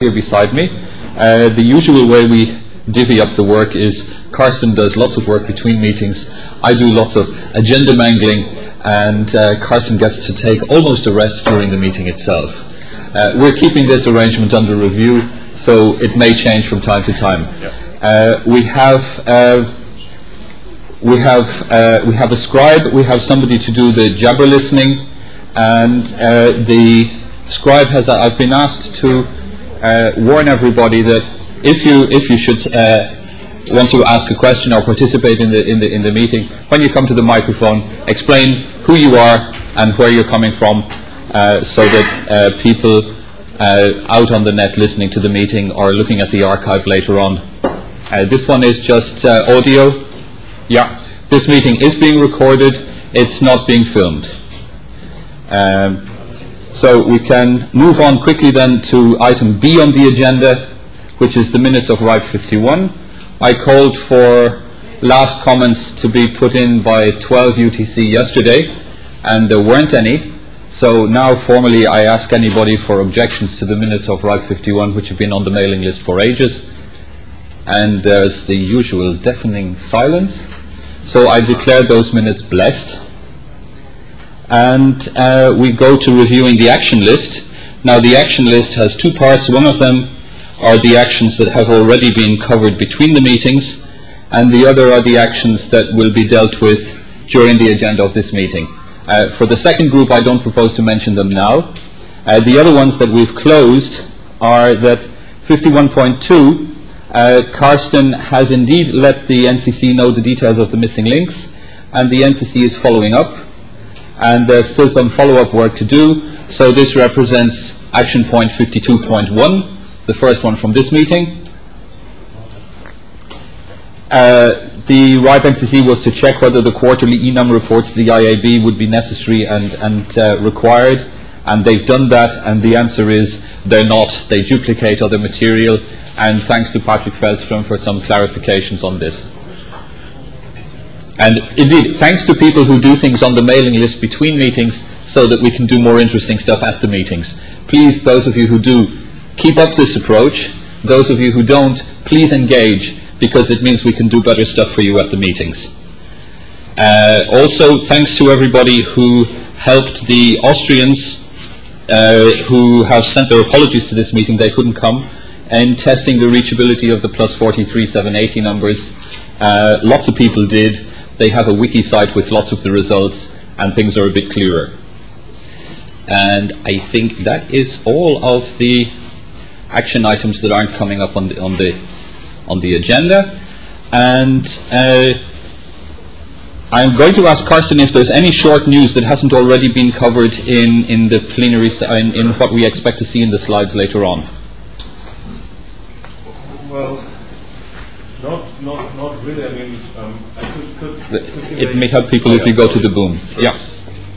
here beside me. The usual way we divvy up the work is Carsten does lots of work between meetings, I do lots of agenda mangling, and Carsten gets to take almost a rest during the meeting itself. We're keeping this arrangement under review, so it may change from time to time. We have a scribe, we have somebody to do the jabber listening, and the scribe has, I've been asked to warn everybody that if you should want to ask a question or participate in the meeting, when you come to the microphone, explain who you are and where you're coming from, so that people out on the net listening to the meeting or looking at the archive later on. This one is just audio. Yeah, this meeting is being recorded. It's not being filmed. So we can move on quickly then to item B on the agenda, which is the minutes of RIPE 51. I called for last comments to be put in by 12 UTC yesterday, and there weren't any. So now formally I ask anybody for objections to the minutes of RIPE 51, which have been on the mailing list for ages. And there's the usual deafening silence. So I declare those minutes blessed. And we go to reviewing the action list. Now the action list has two parts. One of them are the actions that have already been covered between the meetings, and the other are the actions that will be dealt with during the agenda of this meeting. For the second group, I don't propose to mention them now. The other ones that we've closed are that 51.2, Carsten has indeed let the NCC know the details of the missing links, and the NCC is following up. And there's still some follow-up work to do, so this represents action point 52.1, the first one from this meeting. The RIPE NCC was to check whether the quarterly ENUM reports to the IAB would be necessary and required, and they've done that, and the answer is they're not. They duplicate other material, and thanks to Patrick Feldstrom for some clarifications on this. And indeed, thanks to people who do things on the mailing list between meetings so that we can do more interesting stuff at the meetings. Please, those of you who do, keep up this approach. Those of you who don't, please engage, because it means we can do better stuff for you at the meetings. Also, thanks to everybody who helped the Austrians who have sent their apologies to this meeting, they couldn't come, and testing the reachability of the plus 43780 numbers. Lots of people did. They have a wiki site with lots of the results, and things are a bit clearer. And I think that is all of the action items that aren't coming up on the agenda. And I'm going to ask Carsten if there's any short news that hasn't already been covered in the plenary, in what we expect to see in the slides later on. Well, not really. I mean, I could it may help people if you go to the boom. Sure. Yeah.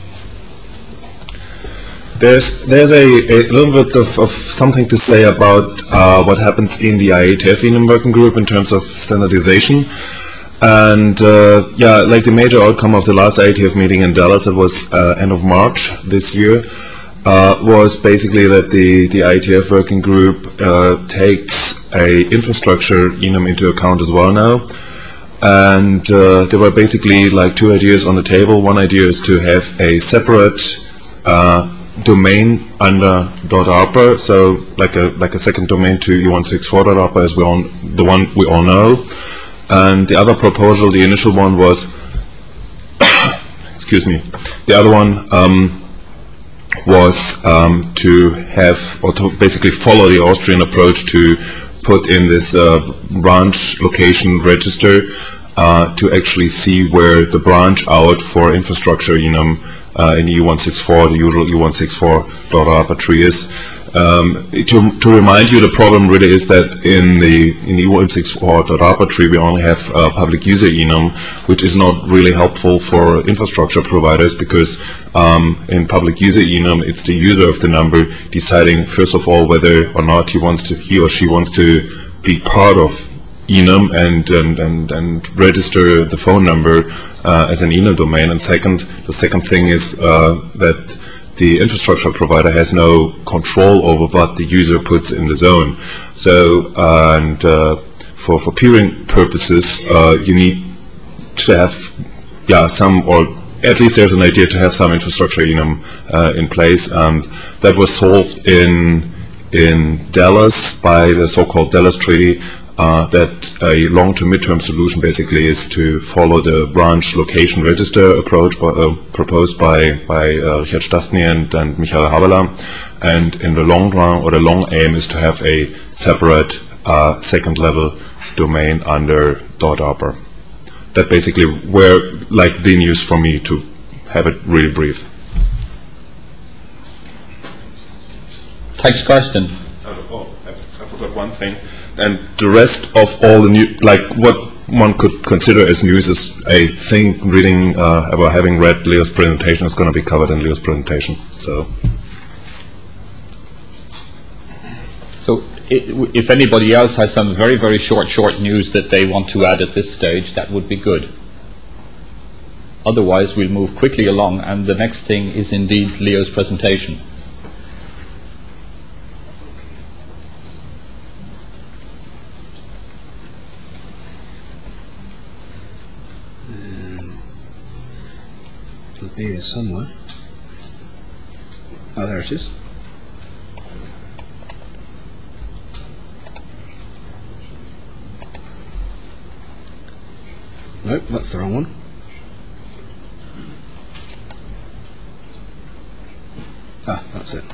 There's a little bit of something to say about what happens in the IATF ENUM working group in terms of standardization. And yeah, like the major outcome of the last IATF meeting in Dallas, it was end of March this year, was basically that the IATF working group takes a infrastructure ENUM into account as well now. And there were basically like two ideas on the table. One idea is to have a separate domain under .ARPA, so like a second domain to E164.ARPA as the one we all know. And the other proposal, the initial one was, excuse me, the other one was to have, or to basically follow the Austrian approach to put in this branch location register to actually see where the branch out for infrastructure ENUM in E164, the usual E164.ARPA tree is. To remind you, the problem really is that in the E164.ARPA tree we only have public user ENUM, which is not really helpful for infrastructure providers, because in public user ENUM it's the user of the number deciding first of all whether or not he or she wants to be part of enum and register the phone number as an enum domain. And second, the second thing is that the infrastructure provider has no control over what the user puts in the zone. So, and for peering purposes, you need to have, some, or at least there's an idea to have some infrastructure enum in place, and that was solved in Dallas by the so-called Dallas Treaty. That a long to mid-term solution basically is to follow the branch location register approach proposed by Richard Stastny and Michael Haberler, and in the long run, or the long aim, is to have a separate second level domain under .ARPA. That basically were like the news for me, to have it really brief. Thanks, Karsten. I forgot one thing. And the rest of all the new, like what one could consider as news, is a thing reading about having read Leo's presentation is going to be covered in Leo's presentation. So if anybody else has some very, very short news that they want to add at this stage, that would be good. Otherwise, we'll move quickly along, and the next thing is indeed Leo's presentation. It'll be here somewhere. Oh, there it is. Nope, that's the wrong one. Ah, that's it.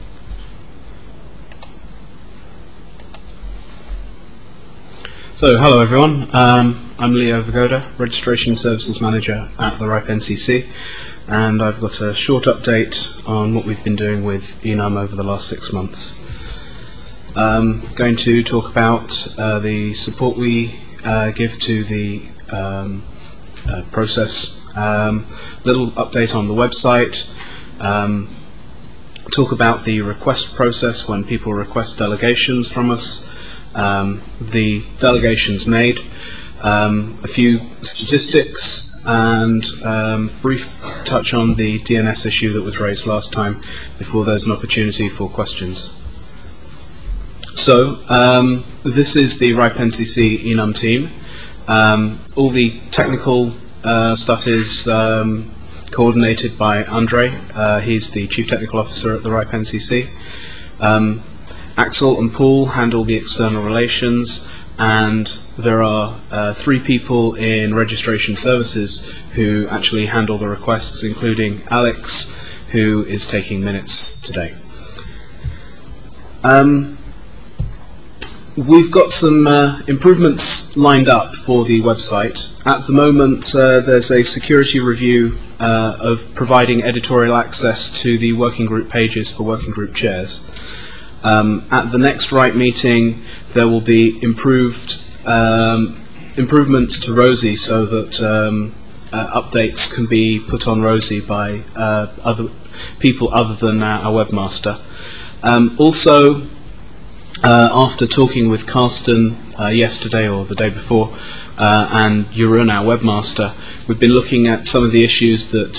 So, hello everyone. I'm Leo Vagoda, Registration Services Manager at the RIPE NCC, and I've got a short update on what we've been doing with Enum over the last 6 months. Going to talk about the support we give to the process, little update on the website, talk about the request process when people request delegations from us, the delegations made, a few statistics, and brief touch on the DNS issue that was raised last time before there's an opportunity for questions. So this is the RIPE NCC Enum team. All the technical stuff is coordinated by Andre. He's the Chief Technical Officer at the RIPE NCC. Axel and Paul handle the external relations, and there are 3 people in registration services who actually handle the requests, including Alex, who is taking minutes today. We've got some improvements lined up for the website. At the moment, there's a security review of providing editorial access to the working group pages for working group chairs. At the next RIPE meeting, there will be improvements to Rosie, so that updates can be put on Rosie by other people other than our webmaster. Also, after talking with Karsten yesterday or the day before, and Jeroen, our webmaster, we've been looking at some of the issues that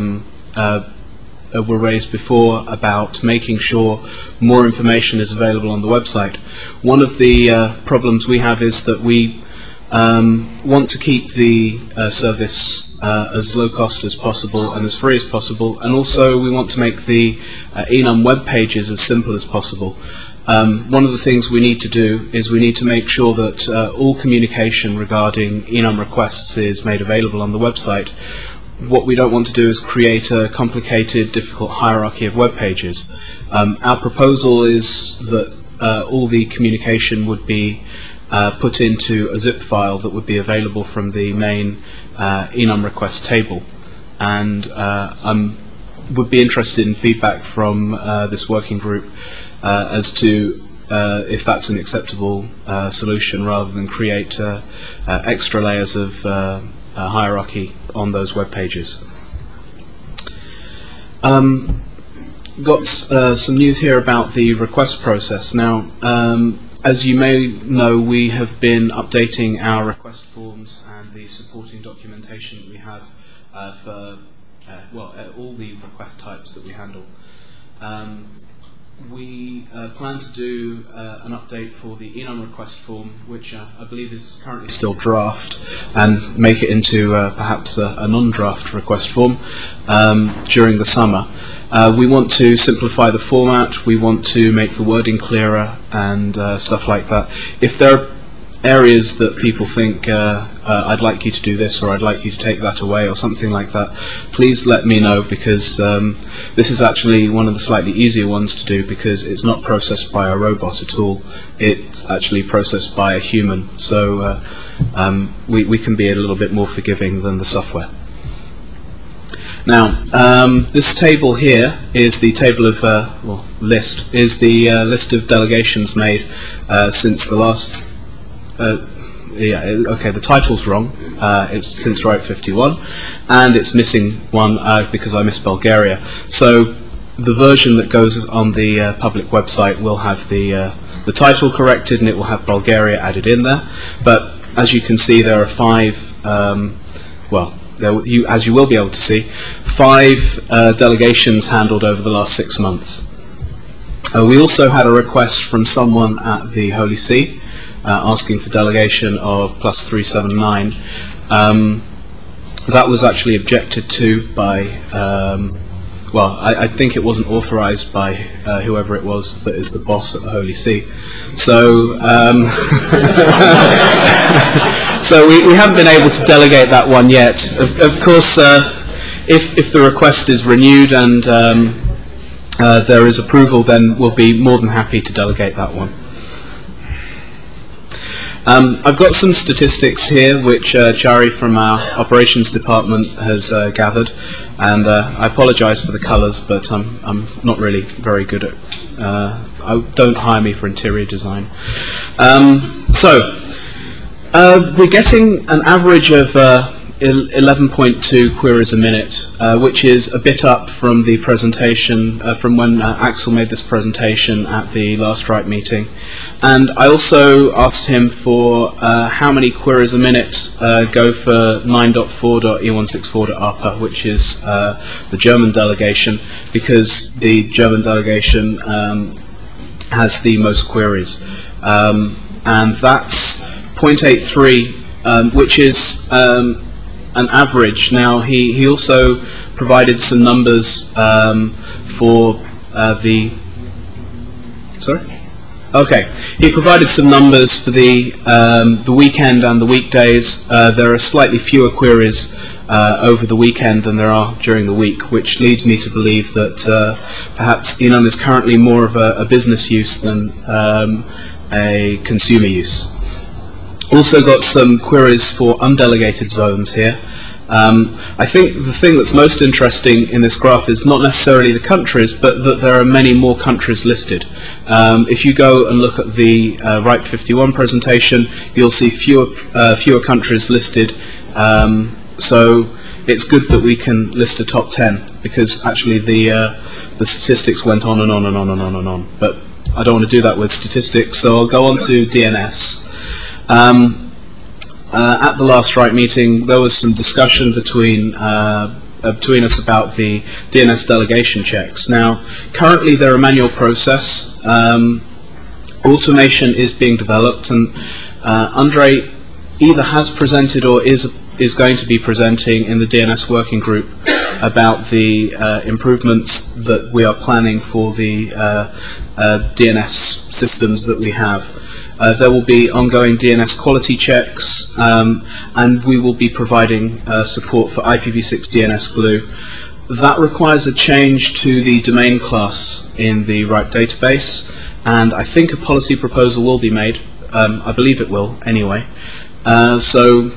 were raised before about making sure more information is available on the website. One of the problems we have is that we want to keep the service as low cost as possible and as free as possible, and also we want to make the Enum web pages as simple as possible. One of the things we need to do is we need to make sure that all communication regarding Enum requests is made available on the website. What we don't want to do is create a complicated, difficult hierarchy of web pages. Our proposal is that all the communication would be put into a zip file that would be available from the main Enum request table. And I would be interested in feedback from this working group as to if that's an acceptable solution, rather than create extra layers of hierarchy on those web pages. Got some news here about the request process. Now, as you may know, we have been updating our request forms and the supporting documentation that we have for all the request types that we handle. We plan to do an update for the Enon request form, which I believe is currently still draft, and make it into perhaps a non-draft request form during the summer. We want to simplify the format, we want to make the wording clearer and stuff like that. If there are areas that people think I'd like you to do this or I'd like you to take that away or something like that, please let me know, because this is actually one of the slightly easier ones to do, because it's not processed by a robot at all, it's actually processed by a human, so we can be a little bit more forgiving than the software. Now, this table here is the table of, list, is the list of delegations made since the last, the title's wrong, it's since RIPE 51, and it's missing one because I missed Bulgaria. So the version that goes on the public website will have the title corrected, and it will have Bulgaria added in there, but as you can see there are 5, as you will be able to see, 5 delegations handled over the last 6 months. We also had a request from someone at the Holy See asking for delegation of +379. That was actually objected to by, I think it wasn't authorized by whoever it was that is the boss at the Holy See. So, so we haven't been able to delegate that one yet. Of course, if the request is renewed and there is approval, then we'll be more than happy to delegate that one. I've got some statistics here which Chari from our operations department has gathered, and I apologise for the colours, but I'm not really very good at. Don't hire me for interior design. We're getting an average of 11.2 queries a minute, which is a bit up from the presentation, from when Axel made this presentation at the last RIPE meeting. And I also asked him for how many queries a minute go for 9.4.e164.ARPA, which is the German delegation, because the German delegation has the most queries. And that's 0.83, which is an average. Now, he also provided some numbers for the... Sorry? Okay. He provided some numbers for the weekend and the weekdays. There are slightly fewer queries over the weekend than there are during the week, which leads me to believe that perhaps Enon is currently more of a business use than a consumer use. Also got some queries for undelegated zones here. I think the thing that's most interesting in this graph is not necessarily the countries, but that there are many more countries listed. If you go and look at the RIPE 51 presentation, you'll see fewer countries listed. So it's good that we can list a top 10, because actually the statistics went on and on and on and on and on. But I don't want to do that with statistics, so I'll go on to DNS. At the last RIPE meeting, there was some discussion between us about the DNS delegation checks. Now, currently they're a manual process. Automation is being developed, and Andre either has presented or is going to be presenting in the DNS working group about the improvements that we are planning for the DNS systems that we have. There will be ongoing DNS quality checks, and we will be providing support for IPv6 DNS Glue. That requires a change to the domain class in the RIPE database, and I think a policy proposal will be made. I believe it will, anyway. So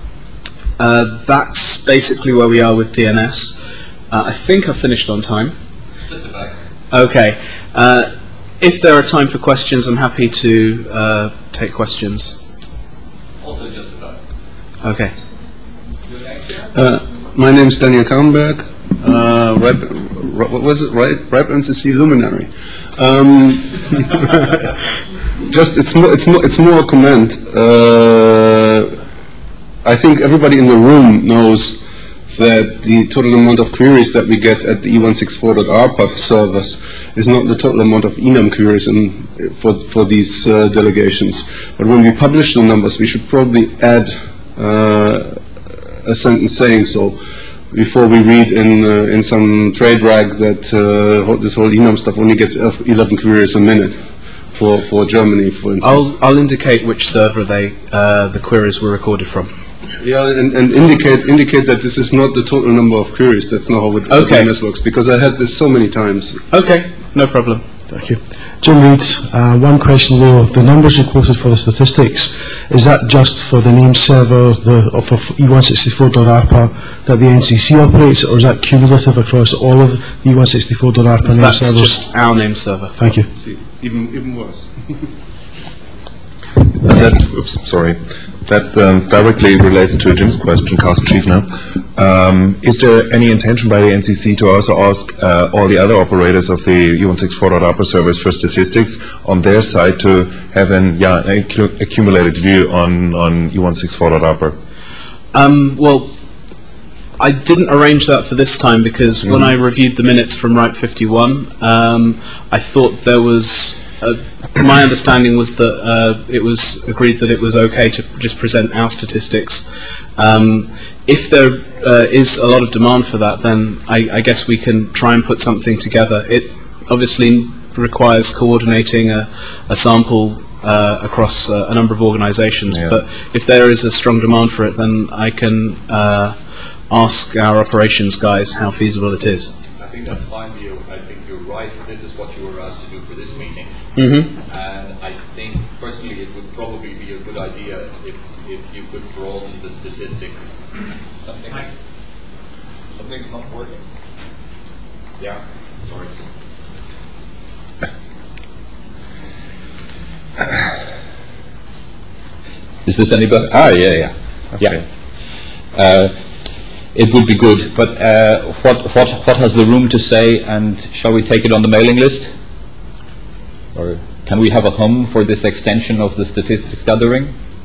that's basically where we are with DNS. I think I've finished on time. Just about. Okay. If there are time for questions, I'm happy to take questions. Also just about. Okay. My name is Daniel Karnberg. What was it? RIPE NCC luminary. Just it's more a comment. I think everybody in the room knows that the total amount of queries that we get at the e164.arpa servers is not the total amount of enum queries for these delegations. But when we publish the numbers, we should probably add a sentence saying so before we read in some trade rag that this whole enum stuff only gets 11 queries a minute for Germany, for instance. I'll indicate which server the queries were recorded from. Yeah, and indicate that this is not the total number of queries. That's not how it DNS works, because I had this so many times. Okay, no problem. Thank you. Jim Reed, one question though. The numbers you quoted for the statistics, is that just for the name server of e164.arpa that the NCC operates, or is that cumulative across all of the e164.arpa name That's servers? That's just our name server. Thank you. See, even worse. That directly relates to Jim's question, Carsten Schiefner. Is there any intention by the NCC to also ask all the other operators of the e164.arpa servers for statistics on their side to have an accumulated view on e164.arpa? Well, I didn't arrange that for this time because when I reviewed the minutes from RIPE 51, I thought there was... my understanding was that it was agreed that it was okay to just present our statistics. If there is a lot of demand for that, then I guess we can try and put something together. It obviously requires coordinating a sample across a number of organizations, but if there is a strong demand for it, then I can ask our operations guys how feasible it is. I think that's fine, Leo. I think you're right. This is what you were asked to do for this meeting. And I think, personally, it would probably be a good idea if you could broaden the statistics. Something's not working. Yeah, sorry. Is this any better? Yeah. Okay. Yeah. It would be good, but what has the room to say, and shall we take it on the mailing list? Or can we have a hum for this extension of the statistics gathering?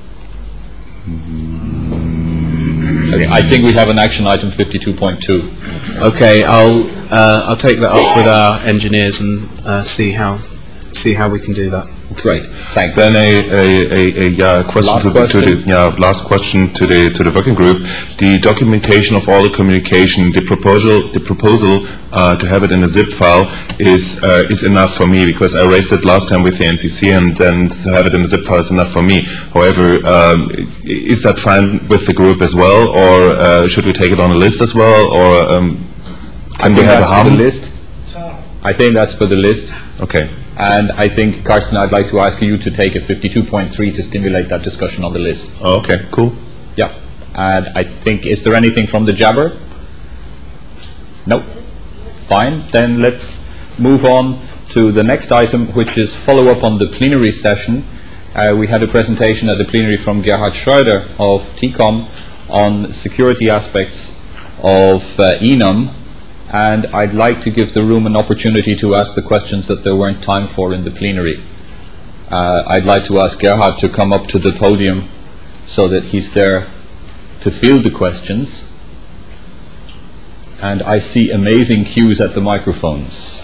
Okay, I think we have an action item 52.2. Okay, I'll take that up with our engineers and see how we can do that. Great, thanks. Then a question last question to the working group. The documentation of all the communication, the proposal to have it in a zip file is enough for me, because I raised it last time with the NCC, and then to have it in a zip file is enough for me. However, is that fine with the group as well, or should we take it on a list as well, or can we have a hum? I think that's for the list. Okay. And I think, Carsten, I'd like to ask you to take a 52.3 to stimulate that discussion on the list. Oh, okay, cool. Yeah. And I think, is there anything from the Jabber? No. Fine. Then let's move on to the next item, which is follow-up on the plenary session. We had a presentation at the plenary from Gerhard Schröder of TCOM on security aspects of enum. And I'd like to give the room an opportunity to ask the questions that there weren't time for in the plenary. I'd like to ask Gerhard to come up to the podium so that he's there to field the questions. And I see amazing queues at the microphones.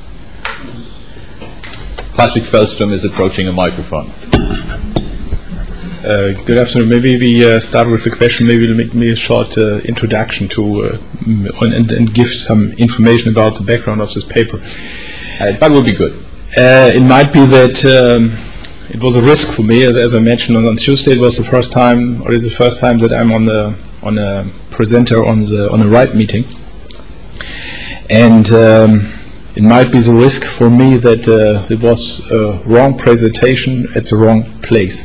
Patrick Feldstrom is approaching a microphone. Good afternoon. Maybe we start with the question. Maybe we'll make me a short introduction to and give some information about the background of this paper. That would be good. It might be that it was a risk for me, as I mentioned on Tuesday. It was the first time, or is the first time that I'm on a presenter on a RIPE meeting, and it might be the risk for me that it was a wrong presentation at the wrong place.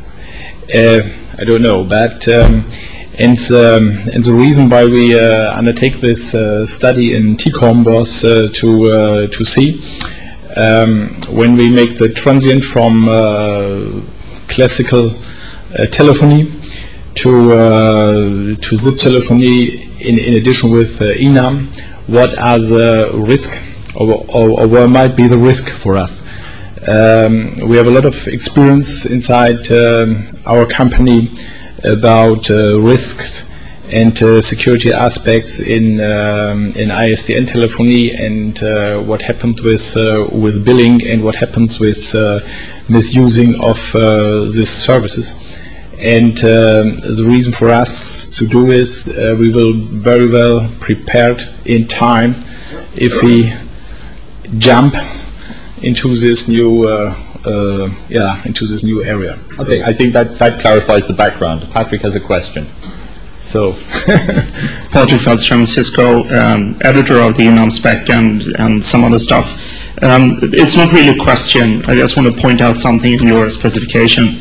I don't know, but and the reason why we undertake this study in TCOM was to see when we make the transient from classical telephony to zip telephony in addition with enum, what are the risk or what might be the risk for us. We have a lot of experience inside our company about risks and security aspects in ISDN telephony, and what happens with billing, and what happens with misusing of these services. And the reason for us to do is we will very well prepared in time if we jump into this new into this new area. Okay, I think that clarifies the background. Patrick has a question. So, Patrick Feldstrom, Cisco, editor of the Enum spec and some other stuff. It's not really a question. I just want to point out something in your specification,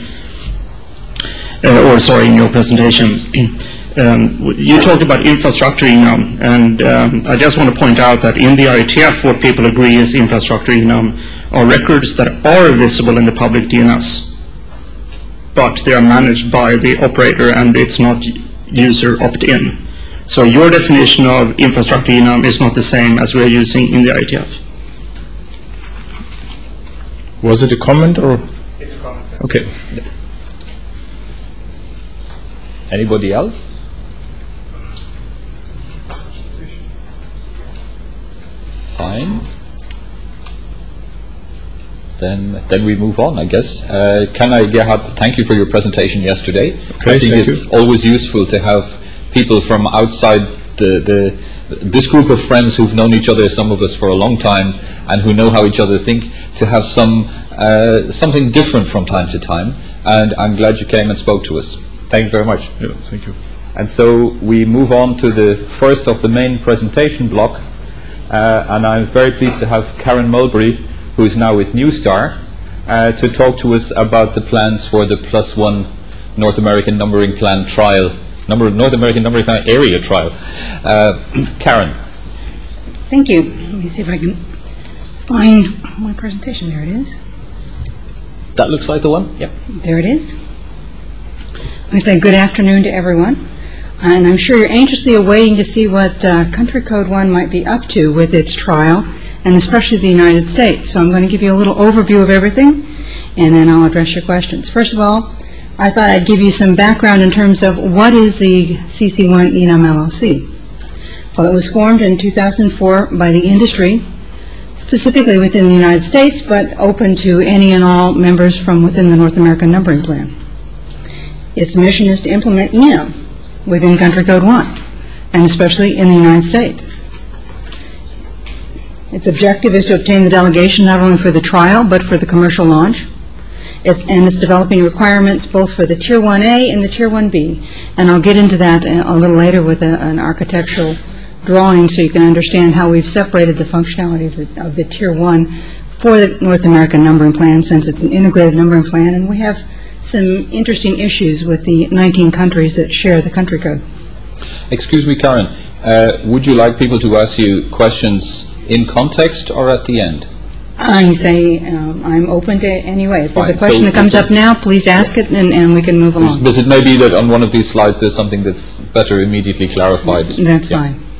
in your presentation. You talked about infrastructure enum, and I just want to point out that in the IETF, what people agree is infrastructure enum are records that are visible in the public DNS, but they are managed by the operator and it's not user opt-in. So your definition of infrastructure enum is not the same as we're using in the IETF. was it a comment or? It's a comment. Okay. Anybody else? Fine. Then we move on, I guess. Gerhard, thank you for your presentation yesterday. Okay, I think thank it's you. always useful to have people from outside this group of friends who've known each other, some of us for a long time, and who know how each other think, to have something different from time to time. And I'm glad you came and spoke to us. Thank you very much. Yeah, thank you. And so we move on to the first of the main presentation block, and I'm very pleased to have Karen Mulberry, who is now with Newstar, to talk to us about the plans for the +1 North American Numbering Plan trial, North American Numbering Plan area trial. Karen. Thank you. Let me see if I can find my presentation. There it is. That looks like the one? Yep. There it is. I say good afternoon to everyone. And I'm sure you're anxiously awaiting to see what Country Code 1 might be up to with its trial, and especially the United States. So I'm going to give you a little overview of everything, and then I'll address your questions. First of all, I thought I'd give you some background in terms of what is the CC1 Enum LLC. Well, it was formed in 2004 by the industry, specifically within the United States, but open to any and all members from within the North American Numbering Plan. Its mission is to implement Enum within Country Code 1, and especially in the United States. Its objective is to obtain the delegation not only for the trial, but for the commercial launch. It's developing requirements both for the Tier 1A and the Tier 1B. And I'll get into that a little later with an architectural drawing so you can understand how we've separated the functionality of the Tier 1 for the North American Numbering Plan, since it's an integrated numbering plan, and we have some interesting issues with the 19 countries that share the country code. Excuse me, Karen. Would you like people to ask you questions in context or at the end? I say I'm open to any way. If there's Fine. a question So that comes up now, please ask it, and we can move along. Because it may be that on one of these slides there's something that's better immediately clarified. That's Yeah. fine.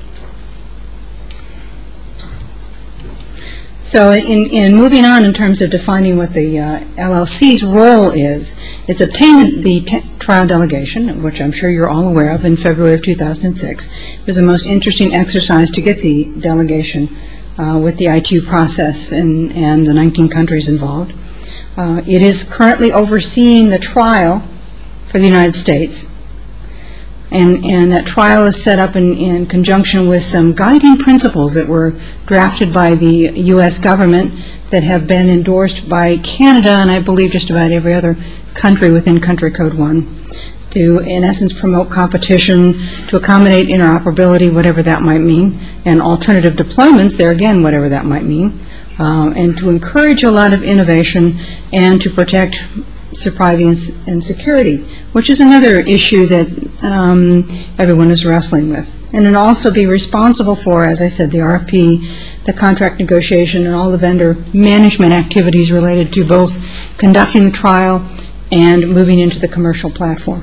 So in moving on in terms of defining what the LLC's role is, it's obtained the trial delegation, which I'm sure you're all aware of, in February of 2006. It was the most interesting exercise to get the delegation with the ITU process and the 19 countries involved. It is currently overseeing the trial for the United States. And that trial is set up in conjunction with some guiding principles that were drafted by the U.S. government that have been endorsed by Canada and I believe just about every other country within Country Code 1 to, in essence, promote competition, to accommodate interoperability, whatever that might mean, and alternative deployments, there again, whatever that might mean, and to encourage a lot of innovation and to protect privacy and security, which is another issue that everyone is wrestling with. And then also be responsible for, as I said, the RFP, the contract negotiation, and all the vendor management activities related to both conducting the trial and moving into the commercial platform.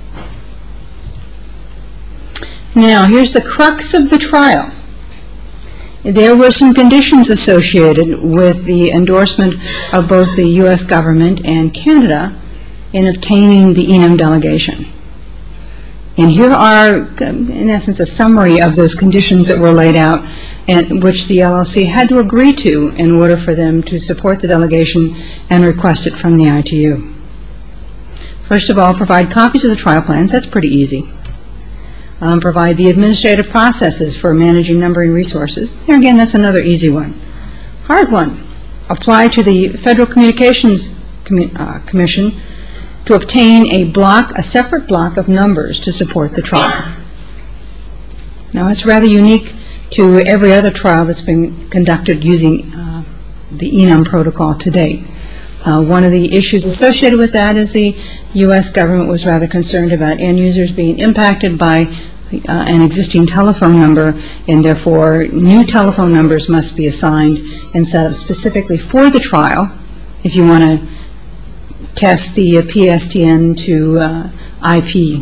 Now, here's the crux of the trial. There were some conditions associated with the endorsement of both the U.S. government and Canada in obtaining the Enum delegation. And here are, in essence, a summary of those conditions that were laid out and which the LLC had to agree to in order for them to support the delegation and request it from the ITU. First of all, provide copies of the trial plans. That's pretty easy. Provide the administrative processes for managing numbering resources. There again, that's another easy one. Hard one. Apply to the Federal Communications Commission to obtain a separate block of numbers to support the trial. Now, it's rather unique to every other trial that's been conducted using the ENUM protocol to date. One of the issues associated with that is the U.S. government was rather concerned about end users being impacted by an existing telephone number, and therefore new telephone numbers must be assigned and set up specifically for the trial if you want to test the PSTN to IP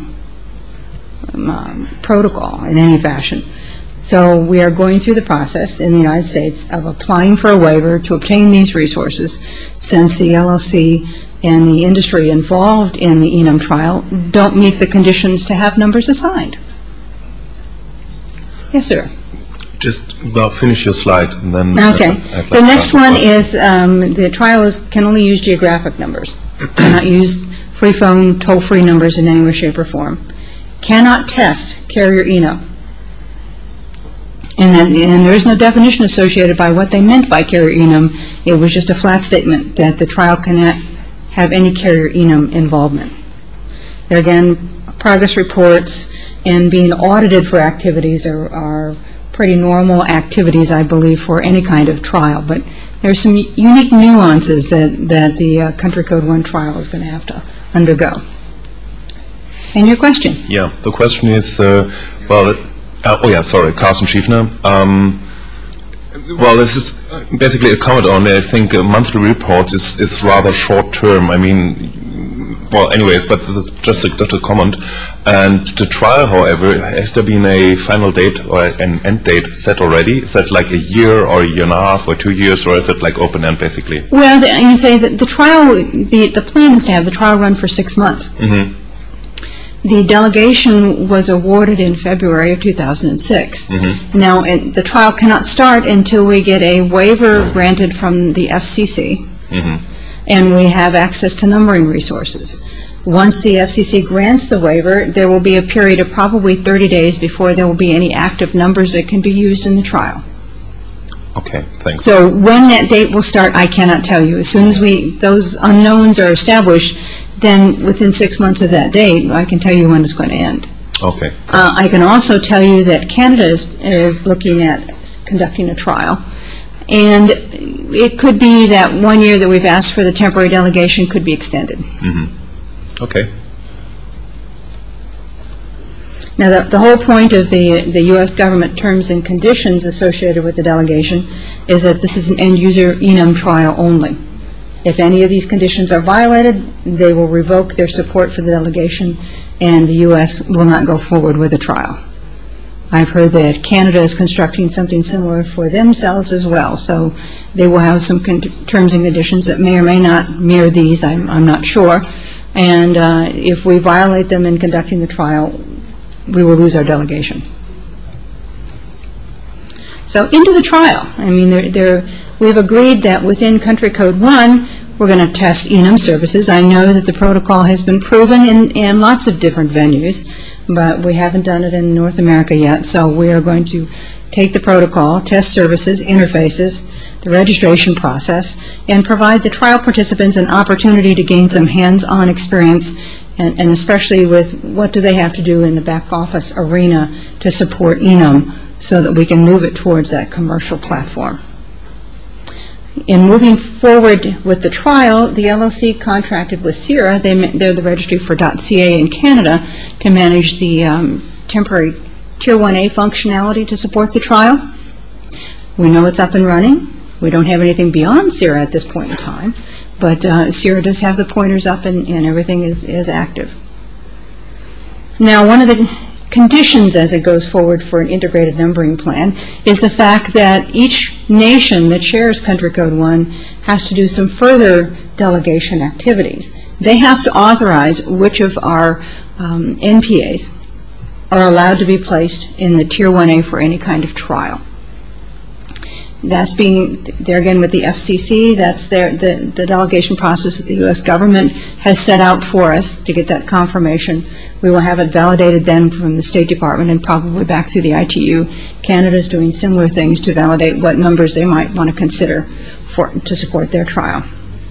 protocol in any fashion. So we are going through the process in the United States of applying for a waiver to obtain these resources, since the LLC and the industry involved in the ENUM trial don't meet the conditions to have numbers assigned. Yes, sir. Just finish your slide and then. Okay. The next one is the trial can only use geographic numbers. Cannot use free phone, toll-free numbers in any way, shape, or form. Cannot test carrier ENUM. And there is no definition associated by what they meant by carrier ENUM. It was just a flat statement that the trial cannot have any carrier ENUM involvement. There again, progress reports and being audited for activities are pretty normal activities, I believe, for any kind of trial. But there are some unique nuances that the Country Code 1 trial is going to have to undergo. And your question? Yeah, the question is, Carsten Schiefner. Well, this is basically a comment on it. I think monthly reports is rather short term. I mean, well, anyways, but this is just a comment. And the trial, however, has there been a final date or an end date set already? Is that like a year or a year and a half or 2 years, or is it like open end basically? Well, you say that the trial, the plan is to have the trial run for 6 months. Mm-hmm. The delegation was awarded in February of 2006. Mm-hmm. Now, the trial cannot start until we get a waiver granted from the FCC, mm-hmm. and we have access to numbering resources. Once the FCC grants the waiver, there will be a period of probably 30 days before there will be any active numbers that can be used in the trial. Okay, thanks. So when that date will start, I cannot tell you. As soon as those unknowns are established, then within 6 months of that date, I can tell you when it's going to end. Okay. I can also tell you that Canada is looking at conducting a trial. And it could be that 1 year that we've asked for the temporary delegation could be extended. Mm-hmm. Okay. Now, the whole point of the U.S. government terms and conditions associated with the delegation is that this is an end-user ENUM trial only. If any of these conditions are violated, they will revoke their support for the delegation, and the U.S. will not go forward with a trial. I've heard that Canada is constructing something similar for themselves as well, so they will have some terms and conditions that may or may not mirror these. I'm not sure. And if we violate them in conducting the trial, we will lose our delegation. So into the trial. I mean, we've agreed that within Country Code 1, we're going to test ENUM services. I know that the protocol has been proven in lots of different venues, but we haven't done it in North America yet. So we are going to take the protocol, test services, interfaces, the registration process, and provide the trial participants an opportunity to gain some hands-on experience, and especially with what do they have to do in the back office arena to support ENUM so that we can move it towards that commercial platform. In moving forward with the trial, the LOC contracted with CIRA, they're the registry for .ca in Canada, to manage the temporary Tier 1A functionality to support the trial. We know it's up and running. We don't have anything beyond CIRA at this point in time, but CIRA does have the pointers up and everything is active. Now, one of the conditions as it goes forward for an integrated numbering plan is the fact that each nation that shares Country Code 1 has to do some further delegation activities. They have to authorize which of our NPAs are allowed to be placed in the Tier 1A for any kind of trial. That's being, there again with the FCC, that's the delegation process that the U.S. government has set out for us to get that confirmation. We will have it validated then from the State Department and probably back through the ITU. Canada's doing similar things to validate what numbers they might want to consider to support their trial.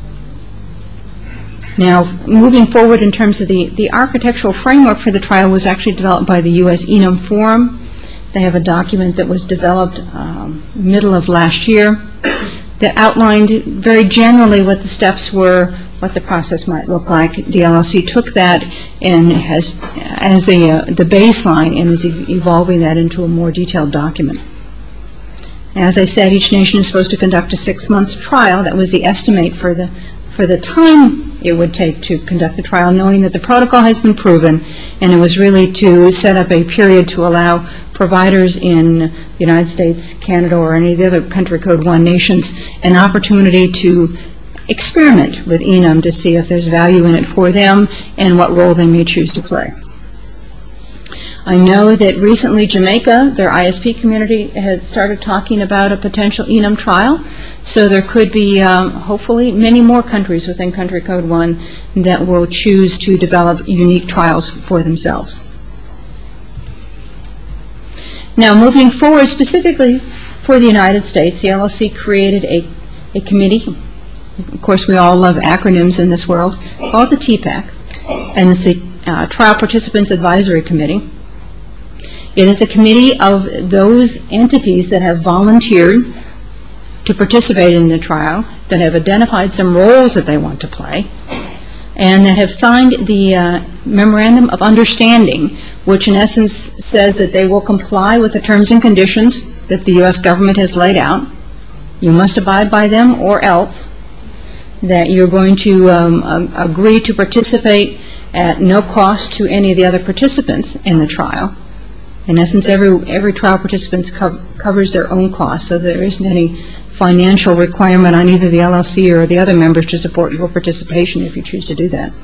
Now, moving forward in terms of the architectural framework for the trial was actually developed by the U.S. Enum Forum. They have a document that was developed middle of last year that outlined very generally what the steps were, what the process might look like. The LLC took that and has as the baseline and is evolving that into a more detailed document. As I said, each nation is supposed to conduct a 6-month trial. That was the estimate for the time it would take to conduct the trial, knowing that the protocol has been proven, and it was really to set up a period to allow providers in the United States, Canada, or any of the other Country Code 1 nations an opportunity to experiment with Enum to see if there's value in it for them and what role they may choose to play. I know that recently Jamaica, their ISP community, has started talking about a potential Enum trial. So there could be, hopefully, many more countries within Country Code 1 that will choose to develop unique trials for themselves. Now, moving forward, specifically for the United States, the LLC created a committee. Of course, we all love acronyms in this world, called the TPAC, and it's the Trial Participants Advisory Committee. It is a committee of those entities that have volunteered to participate in the trial, that have identified some roles that they want to play, and that have signed the Memorandum of Understanding, which in essence says that they will comply with the terms and conditions that the U.S. government has laid out. You must abide by them, or else that you're going to agree to participate at no cost to any of the other participants in the trial. In essence, every trial participant covers their own costs, so there isn't any financial requirement on either the LLC or the other members to support your participation if you choose to do that.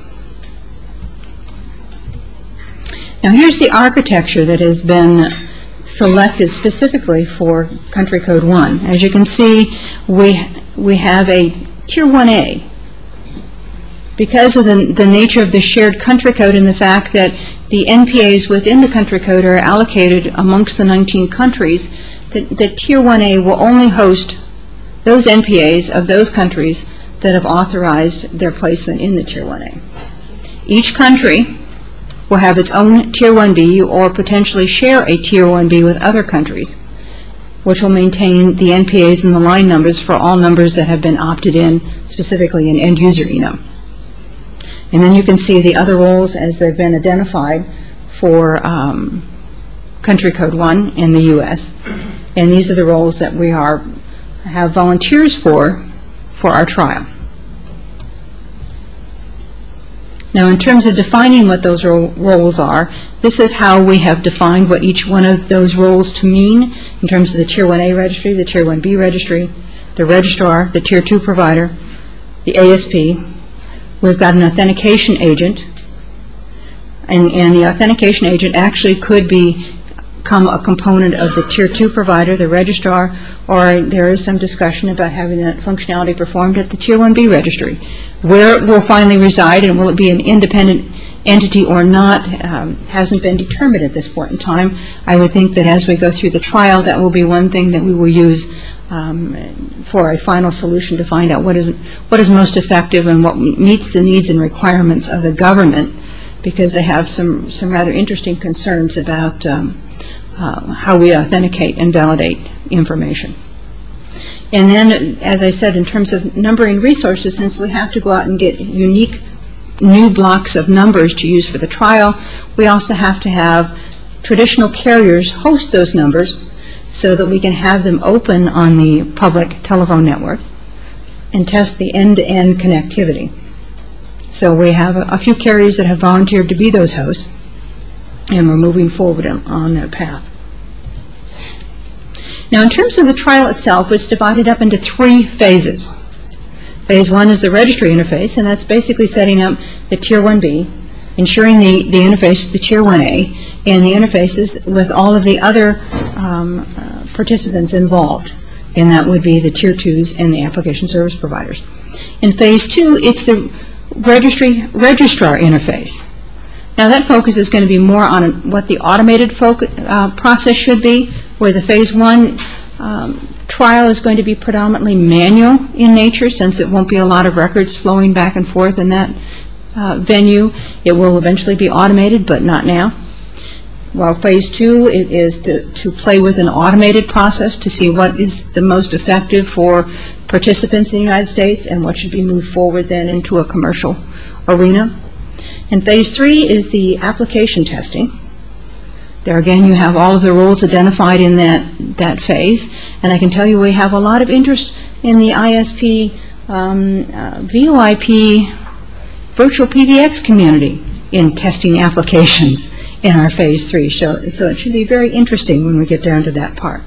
Now here's the architecture that has been selected specifically for Country Code 1. As you can see, we have a Tier 1A. Because of the nature of the shared country code and the fact that the NPAs within the country code are allocated amongst the 19 countries, that Tier 1A will only host those NPAs of those countries that have authorized their placement in the Tier 1A. Each country will have its own Tier 1B or potentially share a Tier 1B with other countries, which will maintain the NPAs and the line numbers for all numbers that have been opted in, specifically in end-user Enum. And then you can see the other roles as they've been identified for Country Code 1 in the U.S. And these are the roles that we have volunteers for our trial. Now, in terms of defining what those roles are, this is how we have defined what each one of those roles to mean in terms of the Tier 1A registry, the Tier 1B registry, the registrar, the Tier 2 provider, the ASP. We've got an authentication agent, and the authentication agent actually could become a component of the Tier 2 provider, the registrar, or there is some discussion about having that functionality performed at the Tier 1B registry. Where it will finally reside and will it be an independent entity or not hasn't been determined at this point in time. I would think that as we go through the trial, that will be one thing that we will use for a final solution to find out what is most effective and what meets the needs and requirements of the government, because they have some rather interesting concerns about how we authenticate and validate information. And then, as I said, in terms of numbering resources, since we have to go out and get unique new blocks of numbers to use for the trial, we also have to have traditional carriers host those numbers so that we can have them open on the public telephone network and test the end-to-end connectivity. So we have a few carriers that have volunteered to be those hosts, and we're moving forward on that path. Now, in terms of the trial itself, it's divided up into 3 phases. Phase 1 is the registry interface, and that's basically setting up the Tier 1B. ensuring the interface, the Tier 1A, and the interfaces with all of the other participants involved, and that would be the Tier 2s and the application service providers. In Phase 2, it's the registrar interface. Now that focus is going to be more on what the automated process should be, where the Phase 1 trial is going to be predominantly manual in nature, since it won't be a lot of records flowing back and forth in that venue. It will eventually be automated, but not now. While Phase 2 is to play with an automated process to see what is the most effective for participants in the United States and what should be moved forward then into a commercial arena. And Phase 3 is the application testing. There again, you have all of the roles identified in that phase, and I can tell you we have a lot of interest in the ISP, VoIP, virtual PBX community in testing applications in our Phase 3. So it should be very interesting when we get down to that part.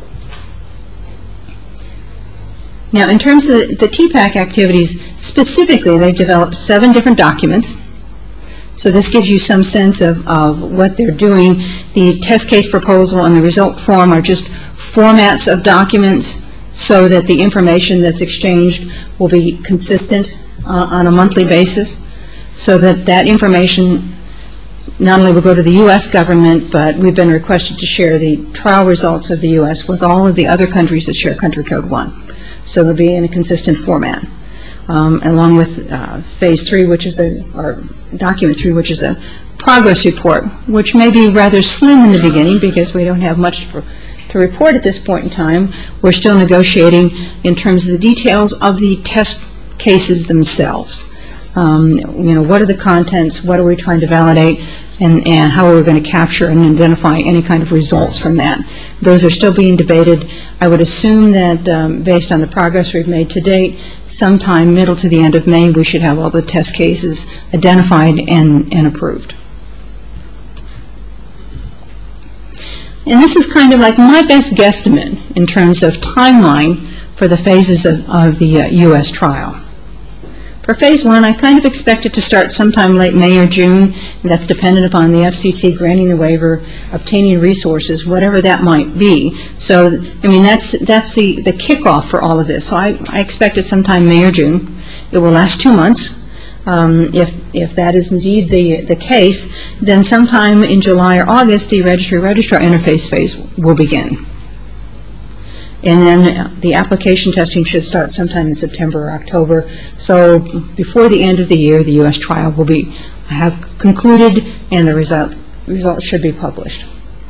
Now, in terms of the TPAC activities, specifically, they've developed 7 different documents. So this gives you some sense of what they're doing. The test case proposal and the result form are just formats of documents so that the information that's exchanged will be consistent on a monthly basis, so that information not only will go to the U.S. government, but we've been requested to share the trial results of the U.S. with all of the other countries that share Country Code 1. So they'll be in a consistent format. Along with Phase 3, or Document 3, which is the progress report, which may be rather slim in the beginning because we don't have much to report at this point in time. We're still negotiating in terms of the details of the test cases themselves. What are the contents, what are we trying to validate, and how are we going to capture and identify any kind of results from that. Those are still being debated. I would assume that based on the progress we've made to date, sometime middle to the end of May, we should have all the test cases identified and approved. And this is kind of like my best guesstimate in terms of timeline for the phases of the U.S. trial. For Phase 1, I kind of expect it to start sometime late May or June, and that's dependent upon the FCC granting the waiver, obtaining resources, whatever that might be. So, I mean, that's the kickoff for all of this. So I expect it sometime May or June. It will last 2 months. If that is indeed the case, then sometime in July or August, the registrar interface phase will begin. And then the application testing should start sometime in September or October. So before the end of the year, the U.S. trial will have concluded, and the results should be published.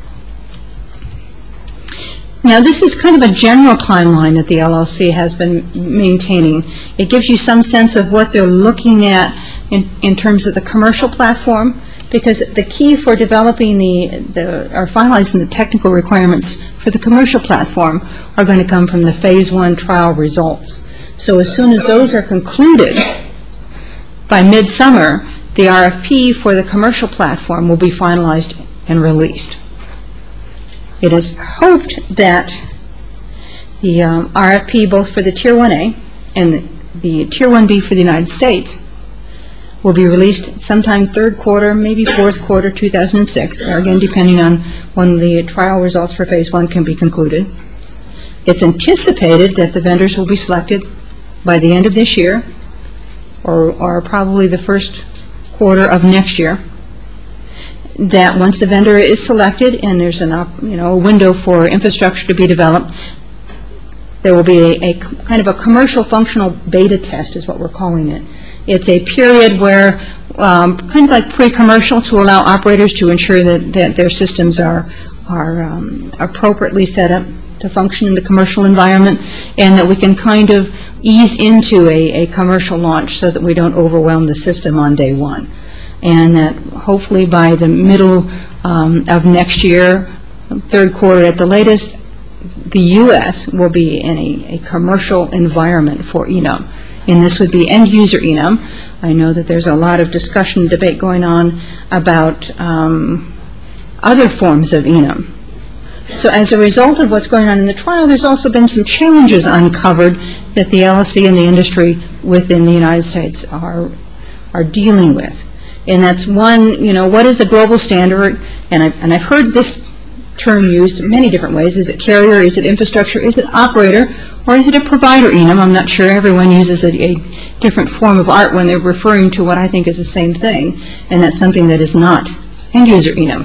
Now, this is kind of a general timeline that the LLC has been maintaining. It gives you some sense of what they're looking at in terms of the commercial platform, because the key for developing or finalizing the technical requirements for the commercial platform are going to come from the Phase 1 trial results. So as soon as those are concluded, by midsummer, the RFP for the commercial platform will be finalized and released. It is hoped that the RFP, both for the Tier 1A and the Tier 1B for the United States, will be released sometime third quarter, maybe fourth quarter 2006, or again depending on when the trial results for Phase 1 can be concluded. It's anticipated that the vendors will be selected by the end of this year, or probably the first quarter of next year. That once the vendor is selected and there's a window for infrastructure to be developed, there will be a kind of a commercial functional beta test is what we're calling it. It's a period where, kind of like pre-commercial, to allow operators to ensure that their systems are appropriately set up to function in the commercial environment, and that we can kind of ease into a commercial launch so that we don't overwhelm the system on day one. And that hopefully by the middle of next year, third quarter at the latest, the U.S. will be in a commercial environment for Enum. And this would be end-user Enum. I know that there's a lot of discussion and debate going on about other forms of Enum. So as a result of what's going on in the trial, there's also been some challenges uncovered that the LLC and the industry within the United States are dealing with. And that's one, what is a global standard? And I've heard this term used many different ways. Is it carrier? Is it infrastructure? Is it operator? Or is it a provider enum? I'm not sure. Everyone uses a different form of art when they're referring to what I think is the same thing, and that's something that is not end-user enum.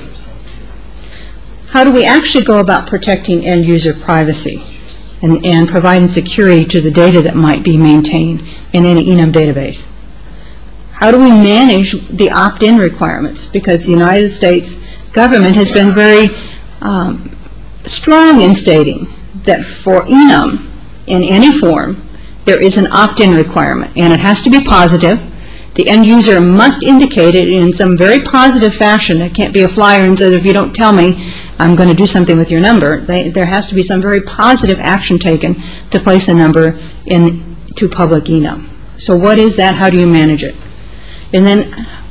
How do we actually go about protecting end-user privacy and providing security to the data that might be maintained in any enum database? How do we manage the opt-in requirements? Because the United States government has been very strong in stating that for enum, in any form, there is an opt-in requirement, and it has to be positive. The end user must indicate it in some very positive fashion. It can't be a flyer and say, if you don't tell me, I'm going to do something with your number. There has to be some very positive action taken to place a number into public enum. So what is that? How do you manage it? And then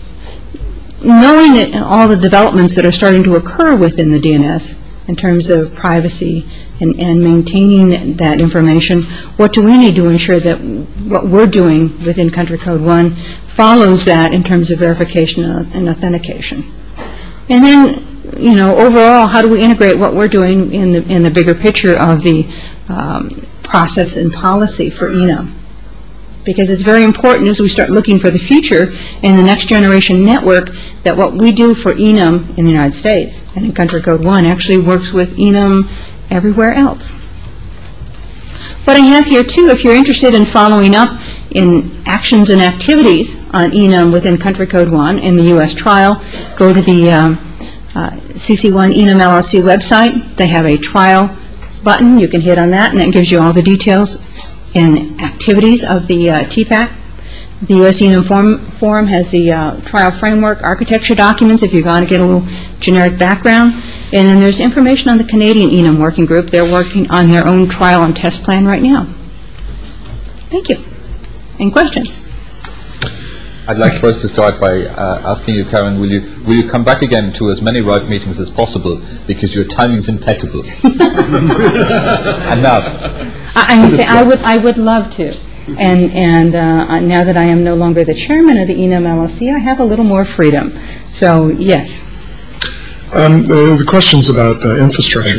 knowing all the developments that are starting to occur within the DNS in terms of privacy and maintaining that information, what do we need to ensure that what we're doing within Country Code 1 follows that in terms of verification and authentication? And then, overall, how do we integrate what we're doing in the bigger picture of the process and policy for enum? Because it's very important as we start looking for the future in the next generation network that what we do for enum in the United States and in Country Code 1 actually works with enum everywhere else. What I have here too, if you're interested in following up in actions and activities on enum within Country Code 1 in the U.S. trial, go to the CC1 Enum LLC website. They have a trial button. You can hit on that, and that gives you all the details and activities of the TPAC. The U.S. Enum Forum has the trial framework architecture documents if you're going to get a little generic background. And then there's information on the Canadian Enum Working Group. They're working on their own trial and test plan right now. Thank you. Any questions? I'd like first to start by asking you, Karen, will you come back again to as many RIPE meetings as possible, because your timing's impeccable. And now, I would love to. And now that I am no longer the chairman of the Enum LLC, I have a little more freedom. So, yes. The question's about infrastructure.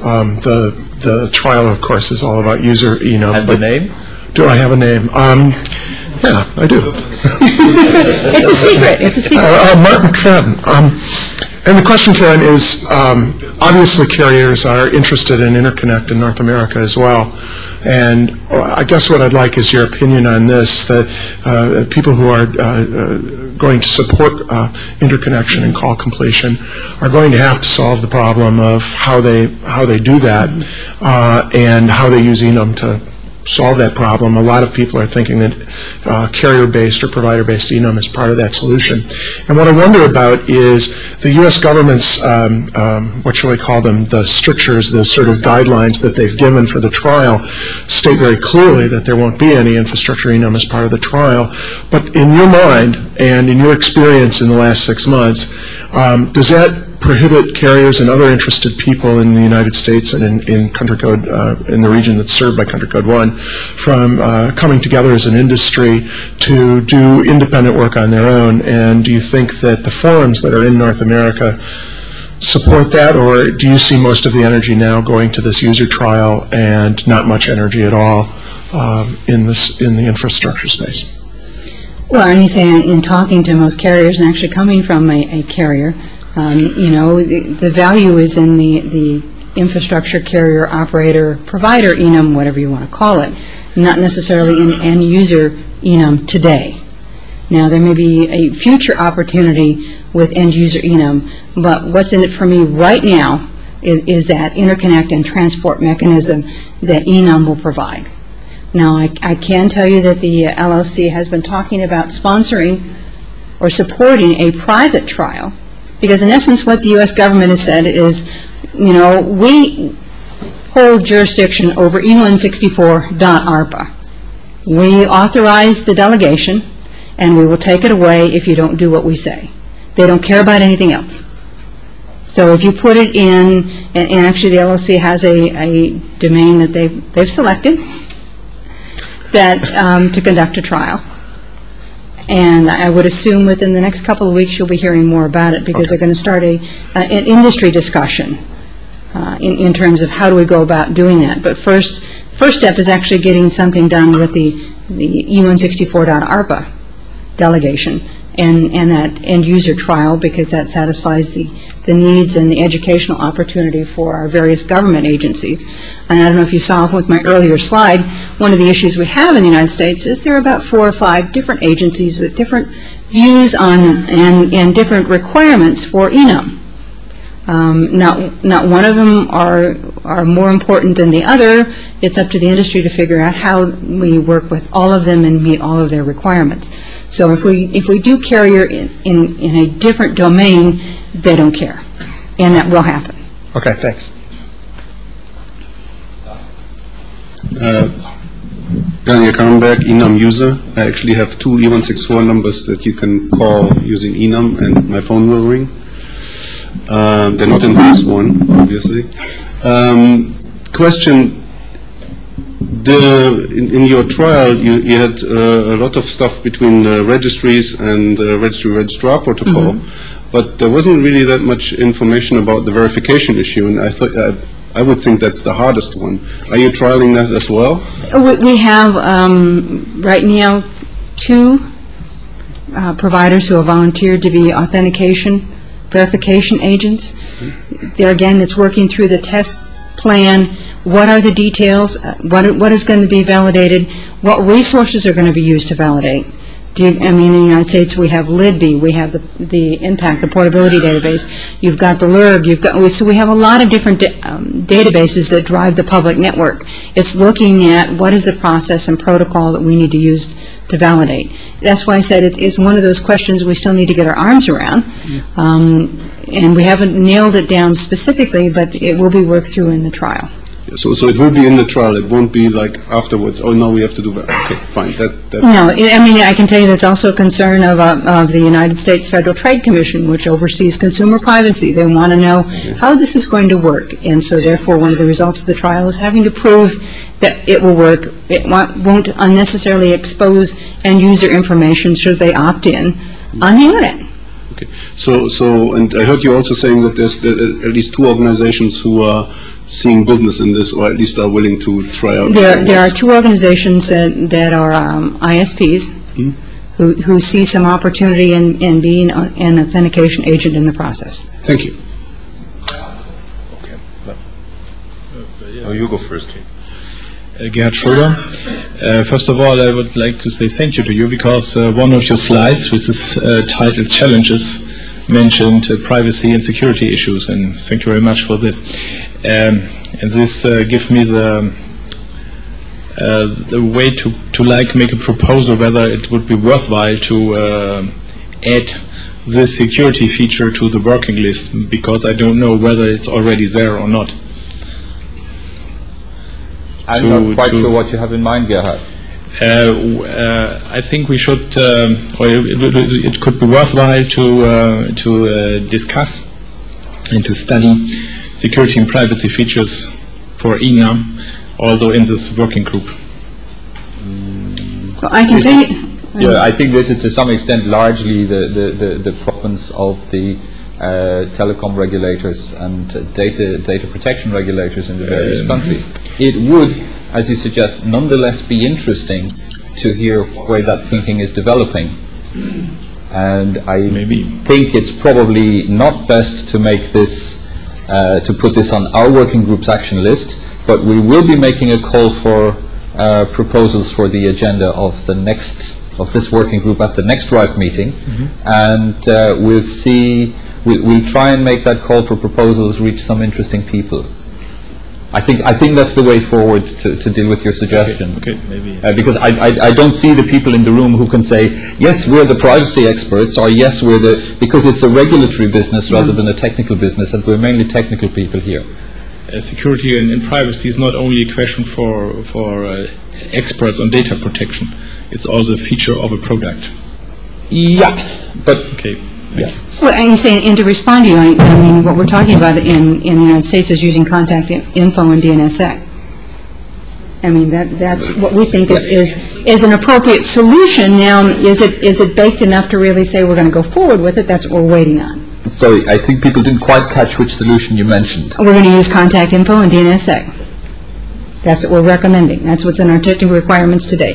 The trial, of course, is all about user enum. And the name? Do I have a name? Yeah, I do. It's a secret. It's a secret. Mark McFadden. And the question, Karen, is obviously carriers are interested in interconnect in North America as well. And I guess what I'd like is your opinion on this, that people who are going to support interconnection and call completion are going to have to solve the problem of how they do that and how they use enum to solve that problem. A lot of people are thinking that carrier-based or provider-based enum is part of that solution. And what I wonder about is the U.S. government's, what shall we call them, the strictures, the sort of guidelines that they've given for the trial state very clearly that there won't be any infrastructure enum as part of the trial. But in your mind and in your experience in the last 6 months, does that prohibit carriers and other interested people in the United States and in Country Code, in the region that's served by Country Code 1, from coming together as an industry to do independent work on their own? And do you think that the forums that are in North America support that, or do you see most of the energy now going to this user trial and not much energy at all in the infrastructure space? Well, and you say in talking to most carriers and actually coming from a carrier, the value is in the infrastructure carrier, operator, provider enum, whatever you want to call it, not necessarily in end user enum today. Now, there may be a future opportunity with end user enum, but what's in it for me right now is that interconnect and transport mechanism that enum will provide. Now, I can tell you that the LLC has been talking about sponsoring or supporting a private trial, because in essence what the U.S. government has said is, we hold jurisdiction over E164.ARPA. We authorize the delegation, and we will take it away if you don't do what we say. They don't care about anything else. So if you put it in, and actually the LLC has a domain that they've selected that to conduct a trial. And I would assume within the next couple of weeks you'll be hearing more about it because they're going to start an industry discussion in terms of how do we go about doing that. But first step is actually getting something done with the E164.ARPA delegation and that end-user trial, because that satisfies the needs and the educational opportunity for our various government agencies. And I don't know if you saw with my earlier slide, one of the issues we have in the United States is there are about 4 or 5 different agencies with different views on and different requirements for ENUM. Not one of them are more important than the other. It's up to the industry to figure out how we work with all of them and meet all of their requirements. So if we do carrier in a different domain, they don't care, and that will happen. Okay, thanks. Daniel Karrenberg, ENUM user. I actually have 2 E164 numbers that you can call using ENUM, and my phone will ring. They're not in this one, obviously. Question. In your trial, you had a lot of stuff between registries and registry-registrar protocol, but there wasn't really that much information about the verification issue, and I would think that's the hardest one. Are you trialing that as well? We have right now 2 providers who have volunteered to be authentication verification agents. There again, it's working through the test plan. What are the details? What is going to be validated? What resources are going to be used to validate? In the United States, we have LIDB, we have the IMPACT, the portability database. You've got the LIRG. So we have a lot of different databases that drive the public network. It's looking at what is the process and protocol that we need to use to validate. That's why I said it's one of those questions we still need to get our arms around. And we haven't nailed it down specifically, but it will be worked through in the trial. So it will be in the trial. It won't be like afterwards. Oh no, we have to do that. Okay, fine. No, I can tell you that's also a concern of the United States Federal Trade Commission, which oversees consumer privacy. They want to know how this is going to work, and so therefore one of the results of the trial is having to prove that it will work. It won't unnecessarily expose end user information should they opt in on the internet. Okay. So, and I heard you also saying that there's at least 2 organizations who are seeing business in this, or at least are willing to try out. There are 2 organizations that are ISPs who see some opportunity in being an authentication agent in the process. Thank you. Okay. Oh, you go first. Gerhard Schröder. First of all, I would like to say thank you to you, because one of your slides with this title Challenges mentioned privacy and security issues, and thank you very much for this. And this gives me the way to make a proposal whether it would be worthwhile to add this security feature to the working list, because I don't know whether it's already there or not. I'm not quite sure what you have in mind, Gerhard. I think we should, or it could be worthwhile to discuss and to study security and privacy features for ENUM, although in this working group. Well, I can tell you. Yeah, I think this is to some extent largely the province of the telecom regulators and data protection regulators in the various countries. It would, as you suggest, nonetheless be interesting to hear where that thinking is developing. And I think it's probably not best to make this, to put this on our working group's action list, but we will be making a call for proposals for the agenda of this working group at the next RIPE meeting, and we'll try and make that call for proposals reach some interesting people. I think that's the way forward to deal with your suggestion. Okay, maybe. Because I don't see the people in the room who can say, yes, we're the privacy experts, or yes, because it's a regulatory business rather than a technical business, and we're mainly technical people here. Security and privacy is not only a question for experts on data protection. It's also a feature of a product. Yeah, but okay. Thank you. Well, and you say, and to respond to you, I mean, what we're talking about in the United States is using contact info and DNSSEC. I mean, that's what we think is an appropriate solution. Now, is it baked enough to really say we're going to go forward with it? That's what we're waiting on. Sorry, I think people didn't quite catch which solution you mentioned. We're going to use contact info and DNSSEC. That's what we're recommending. That's what's in our technical requirements today.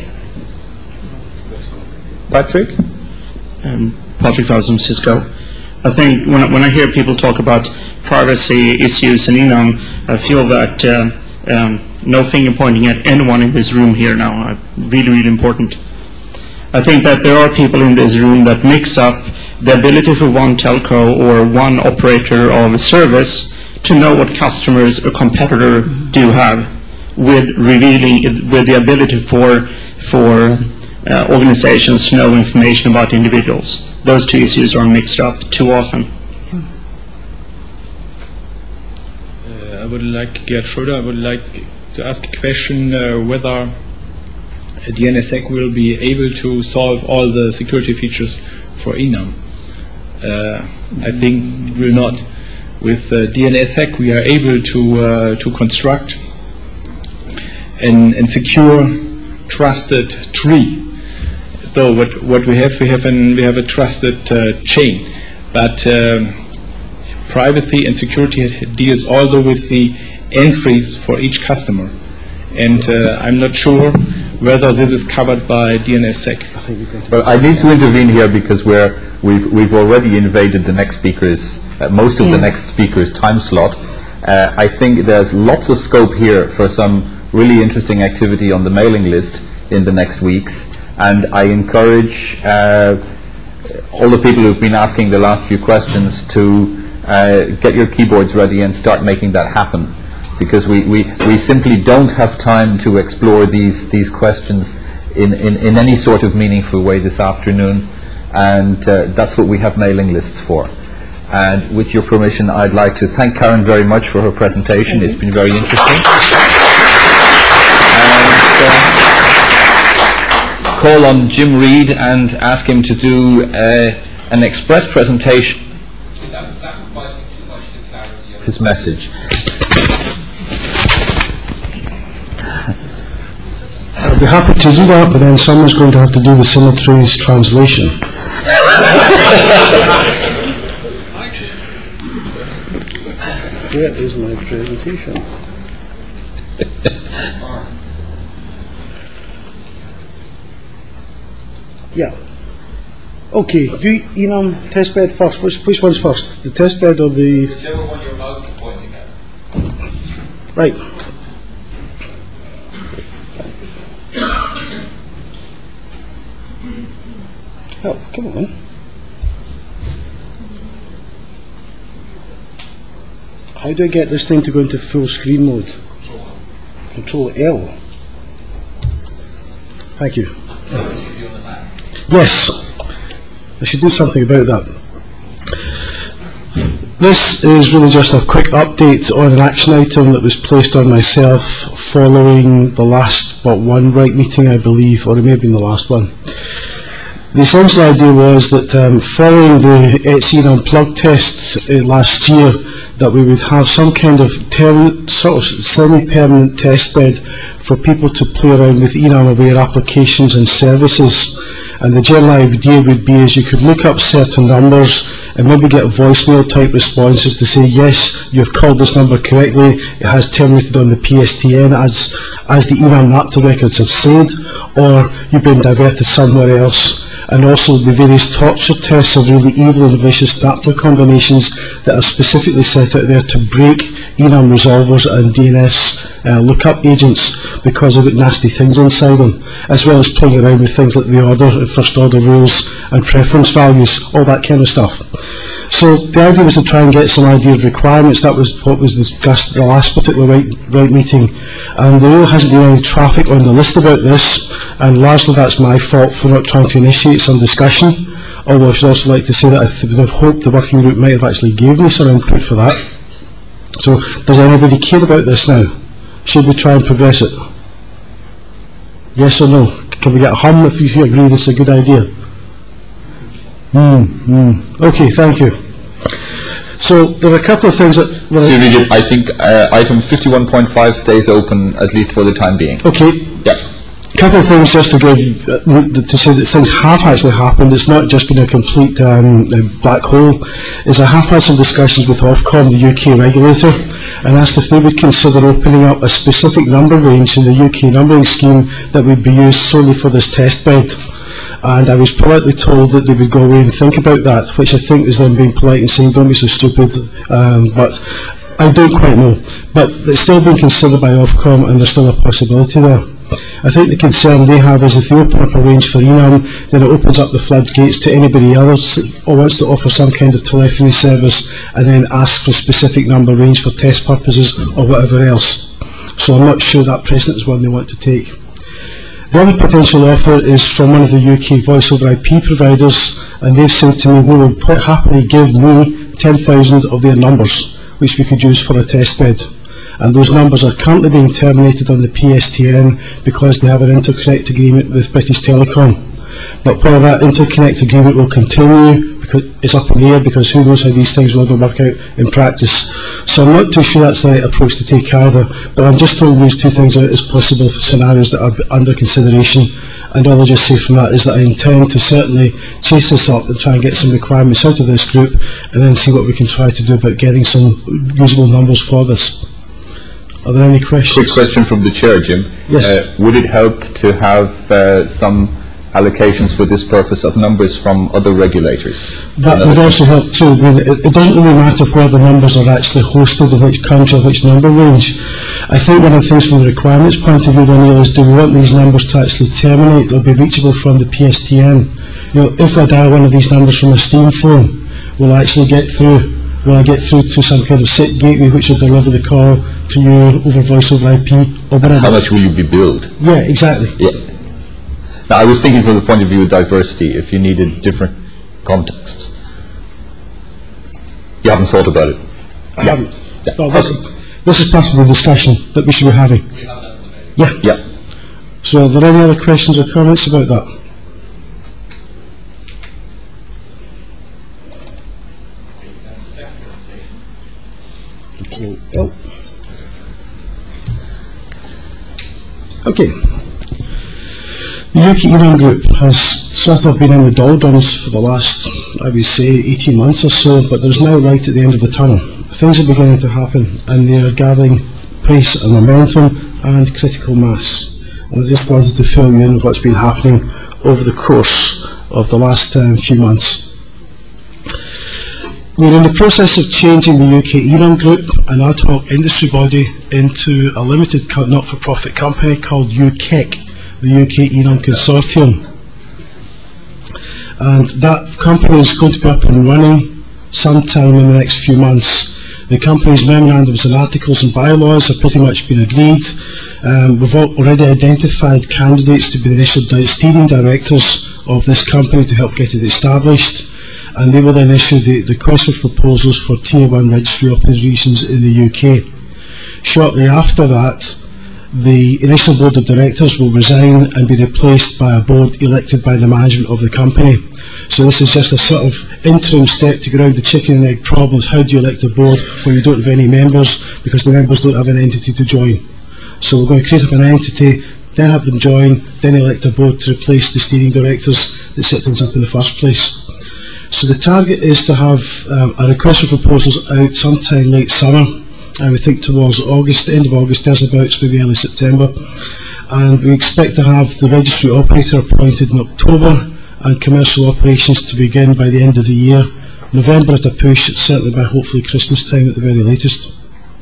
Patrick? Patrick Fowles from Cisco. I think when I hear people talk about privacy issues in Enum, I feel that no finger pointing at anyone in this room here now are really, really important. I think that there are people in this room that mix up the ability for one telco or one operator of a service to know what customers a competitor do have with the ability for organizations to know information about individuals. Those two issues are mixed up too often. I would like, Gerd Schröder, I would like to ask a question whether DNSSEC will be able to solve all the security features for Enum. I think it will not. With DNSSEC we are able to construct and secure trusted tree. So what we have a trusted chain, but privacy and security deals also with the entries for each customer, and I'm not sure whether this is covered by DNSSEC. Well, I need to intervene here because we've already invaded the next speaker's most of the next speaker's time slot. I think there's lots of scope here for some really interesting activity on the mailing list in the next weeks, and I encourage all the people who've been asking the last few questions to get your keyboards ready and start making that happen, because we simply don't have time to explore these questions in any sort of meaningful way this afternoon, and that's what we have mailing lists for. And with your permission, I'd like to thank Karen very much for her presentation. It's been very interesting. And call on Jim Reed and ask him to do an express presentation without sacrificing too much the clarity of his message. I'd be happy to do that, but then someone's going to have to do the simultaneous translation. Where is my presentation? Yeah. Okay, do Enum testbed first. Which one's first? The testbed or the... Whichever one your mouse is pointing at. Right. Oh, come on. How do I get this thing to go into full screen mode? Control L. Thank you. Yes, I should do something about that. This is really just a quick update on an action item that was placed on myself following the last but one right meeting, I believe, or it may have been the last one. The essential idea was that following the ETSI Unplugged tests last year, that we would have some kind of sort of semi-permanent test bed for people to play around with Enum-aware applications and services. And the general idea would be is you could look up certain numbers and maybe get voicemail type responses to say, yes, you've called this number correctly, it has terminated on the PSTN as the Enum NACTA records have said, or you've been diverted somewhere else. And also the various torture tests of really evil and vicious NACTA combinations that are specifically set out there to break Enum resolvers and DNS lookup agents because they've got nasty things inside them, as well as playing around with things like the order, first order rules and preference values, all that kind of stuff. So the idea was to try and get some idea of requirements. That was what was discussed at the last particular right meeting, and there really hasn't been any traffic on the list about this, and largely that's my fault for not trying to initiate some discussion, although I should also like to say that I would have hoped the working group might have actually gave me some input for that. So does anybody care about this now? Should we try and progress it? Yes or no? Can we get a hum if you agree this is a good idea? Okay, thank you. So there are a couple of things that... I think item 51.5 stays open, at least for the time being. Okay. Yeah. A couple of things just to give, to say that things have actually happened. It's not just been a complete black hole. I have had some discussions with Ofcom, the UK regulator, and asked if they would consider opening up a specific number range in the UK numbering scheme that would be used solely for this test bed. And I was politely told that they would go away and think about that, which I think is them being polite and saying, don't be so stupid. But I don't quite know. But it's still being considered by Ofcom, and there's still a possibility there. I think the concern they have is if they open up a range for ENAM, then it opens up the floodgates to anybody else who wants to offer some kind of telephony service and then ask for a specific number range for test purposes or whatever else. So I'm not sure that precedent is one they want to take. The other potential offer is from one of the UK voice over IP providers, and they've said to me they would quite happily give me 10,000 of their numbers, which we could use for a test bed. And those numbers are currently being terminated on the PSTN because they have an interconnect agreement with British Telecom. But whether that interconnect agreement will continue, because it's up in the air, because who knows how these things will ever work out in practice. So I'm not too sure that's the right approach to take either, but I'm just throwing those two things out as possible scenarios that are under consideration. And all I'll just say from that is that I intend to certainly chase this up and try and get some requirements out of this group, and then see what we can try to do about getting some usable numbers for this. Are there any questions? Quick question from the chair, Jim. Yes. Would it help to have some allocations for this purpose of numbers from other regulators? That would also help too. I mean, it doesn't really matter where the numbers are actually hosted, in which country, which number range. I think one of the things from the requirements point of view then is, do we want these numbers to actually terminate or be reachable from the PSTN? You know, if I dial one of these numbers from a Steam phone, will I actually get through? Will I get through to some kind of SIP gateway which will deliver the call to you over voice over IP or whatever? How much will you be billed? Yeah, exactly. Yeah. Now, I was thinking from the point of view of diversity, if you needed different contexts. You haven't thought about it? I haven't. Yeah. Well, this is part of the discussion that we should be having. We have that in the debate. Yeah. Yeah. So are there any other questions or comments about that? Okay. The UK ENAM Group has sort of been in the doldrums for the last, I would say, 18 months or so, but there's now light at the end of the tunnel. Things are beginning to happen, and they are gathering pace and momentum and critical mass. And I just wanted to fill you in with what's been happening over the course of the last few months. We're in the process of changing the UK ENAM Group, an ad hoc industry body, into a limited not-for-profit company called UKEC, the UK ENAM Consortium. And that company is going to be up and running sometime in the next few months. The company's memorandums and articles and bylaws have pretty much been agreed. We've already identified candidates to be the initial steering directors of this company to help get it established. And they will then issue the request for proposals for Tier 1 registry operations in the UK. Shortly after that, the initial board of directors will resign and be replaced by a board elected by the management of the company. So this is just a sort of interim step to get around the chicken and egg problems. How do you elect a board where you don't have any members because the members don't have an entity to join? So we're going to create up an entity, then have them join, then elect a board to replace the steering directors that set things up in the first place. So the target is to have a request for proposals out sometime late summer. I would think towards August, end of August, thereabouts, maybe early September. And we expect to have the registry operator appointed in October and commercial operations to begin by the end of the year. November at a push, certainly by hopefully Christmas time at the very latest.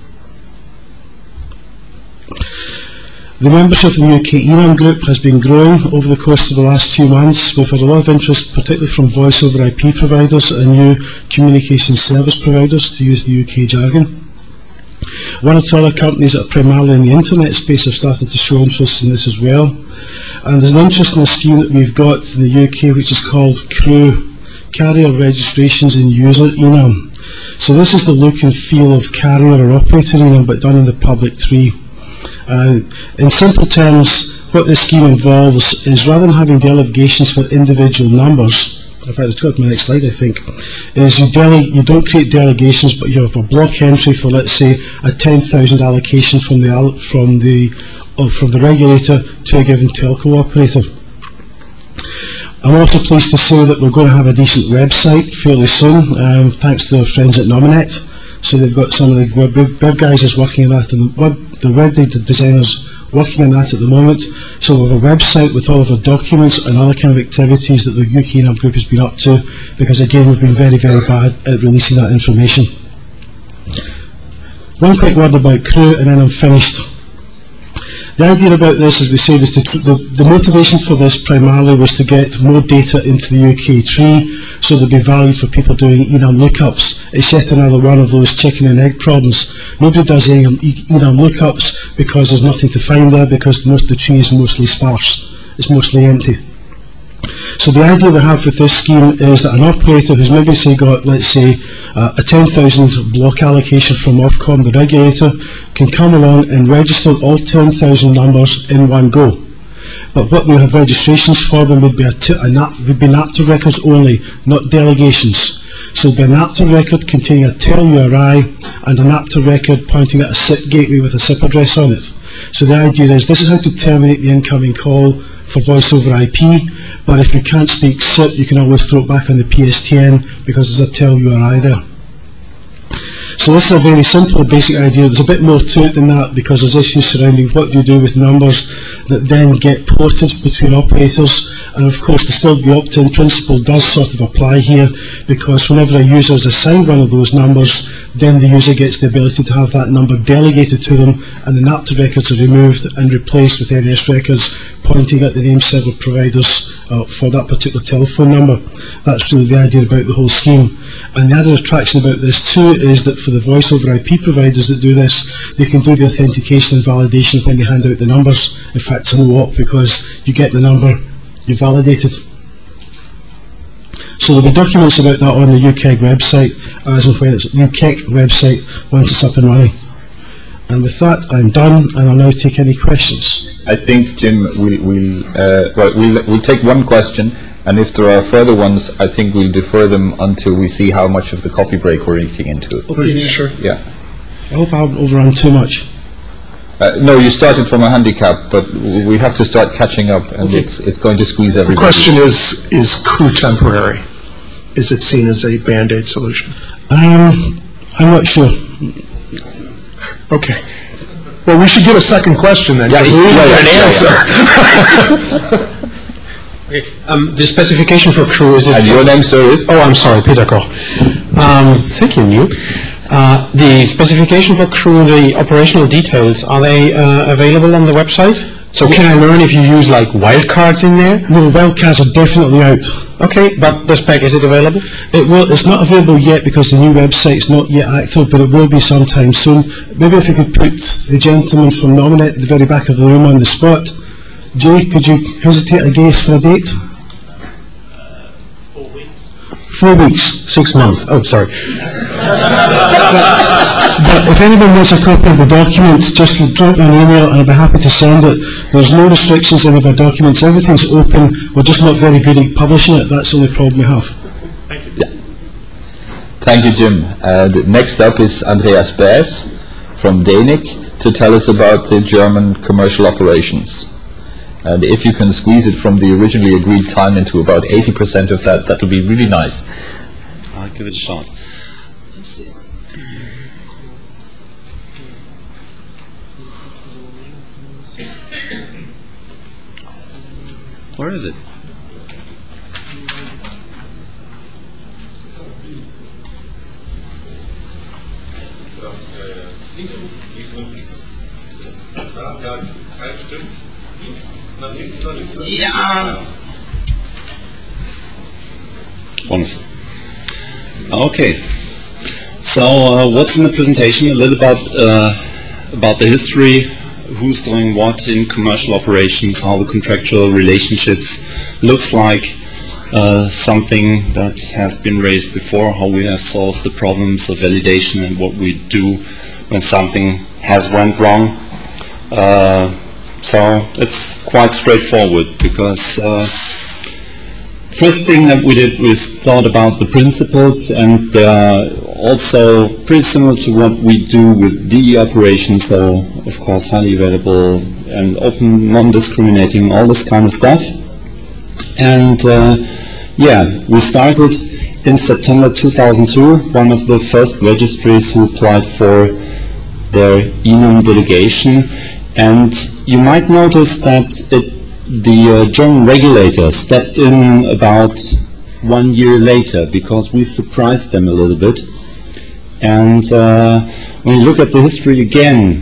The membership of the UK ENAM Group has been growing over the course of the last few months. We've had a lot of interest, particularly from voice over IP providers and new communication service providers, to use the UK jargon. One or two other companies that are primarily in the internet space have started to show interest in this as well. And there's an interest in a scheme that we've got in the UK which is called CREW, Carrier Registrations and User ENAM. So this is the look and feel of carrier or operator ENAM, but done in the public tree. In simple terms, what this scheme involves is, rather than having delegations for individual numbers, in fact, it's got my next slide, I think, is you don't create delegations, but you have a block entry for, let's say, a 10,000 allocation from the regulator to a given telco operator. I'm also pleased to say that we're going to have a decent website fairly soon, thanks to our friends at Nominet. So they've got some of the web guys is working on that, and the web designers working on that at the moment. So we have a website with all of our documents and other kind of activities that the UK ENUM group has been up to, because again we've been very, very bad at releasing that information. One quick word about Crew and then I'm finished. The idea about this, as we said, is the motivation for this primarily was to get more data into the UK tree, so there'd be value for people doing ENUM lookups. It's yet another one of those chicken and egg problems. Nobody does ENUM lookups because there's nothing to find there, because the tree is mostly sparse. It's mostly empty. So the idea we have with this scheme is that an operator who's maybe got, let's say, a 10,000 block allocation from Ofcom, the regulator, can come along and register all 10,000 numbers in one go. But what we have registrations for them would be NAPTA records only, not delegations. So it would be a NAPTA record containing a TEL URI and a NAPTA record pointing at a SIP gateway with a SIP address on it. So the idea is this is how to terminate the incoming call for voice over IP, but if you can't speak SIP, you can always throw it back on the PSTN because there's a TEL URI there. So this is a very simple basic idea. There's a bit more to it than that, because there's issues surrounding what do you do with numbers that then get ported between operators, and of course the opt-in principle does sort of apply here, because whenever a user is assigned one of those numbers, then the user gets the ability to have that number delegated to them, and the NAPTA records are removed and replaced with NS records pointing at the name server providers for that particular telephone number. That's really the idea about the whole scheme. And the added attraction about this too is that for the voice over IP providers that do this, they can do the authentication and validation when they hand out the numbers. In fact, it's a no-op, because you get the number, you validate it. So there'll be documents about that on the UKEG website, as and when it's UKEG website once it's up and running. And with that, I'm done, and I'll now take any questions. I think, Jim, we'll take one question, and if there are further ones, I think we'll defer them until we see how much of the coffee break we're eating into. Okay, sure. Yeah. I hope I haven't overrun too much. No, you started from a handicap, but we have to start catching up, and okay. It's going to squeeze everybody. The question is Crew temporary? Is it seen as a Band-Aid solution? I'm not sure. Okay. Well, we should get a second question then. Yeah, an answer. Okay. The specification for Crew is... And your name, sir, is? Oh, I'm sorry, Peter Koch. Thank you, Neil. The specification for Crew, the operational details, are they available on the website? So can I learn if you use like wildcards in there? No, wildcards are definitely out. Okay, but the spec, is it available? It's not available yet because the new website's not yet active, but it will be sometime soon. Maybe if you could put the gentleman from Nominet at the very back of the room on the spot. Jay, could you hesitate a guess for a date? 4 weeks. 4 weeks. 6 months. Oh, sorry. But if anyone wants a copy of the documents, just drop me an email and I'll be happy to send it. There's no restrictions in any of our documents. Everything's open. We're just not very good at publishing it. That's the only problem we have. Thank you. Yeah. Thank you, Jim. Next up is Andreas Baes from DANIC to tell us about the German commercial operations. And if you can squeeze it from the originally agreed time into about 80% of that, that will be really nice. I'll give it a shot. Let's see. Where is it? Yeah. Wonderful. Okay. So what's in the presentation? A little about the history, who's doing what in commercial operations, how the contractual relationships looks like, something that has been raised before, how we have solved the problems of validation and what we do when something has went wrong. So it's quite straightforward because first thing that we did was thought about the principles, and they are also pretty similar to what we do with DE operations, so of course highly available and open, non-discriminating, all this kind of stuff. And we started in September 2002, one of the first registries who applied for their enum delegation. And you might notice that the German regulator stepped in about 1 year later, because we surprised them a little bit. And when you look at the history again,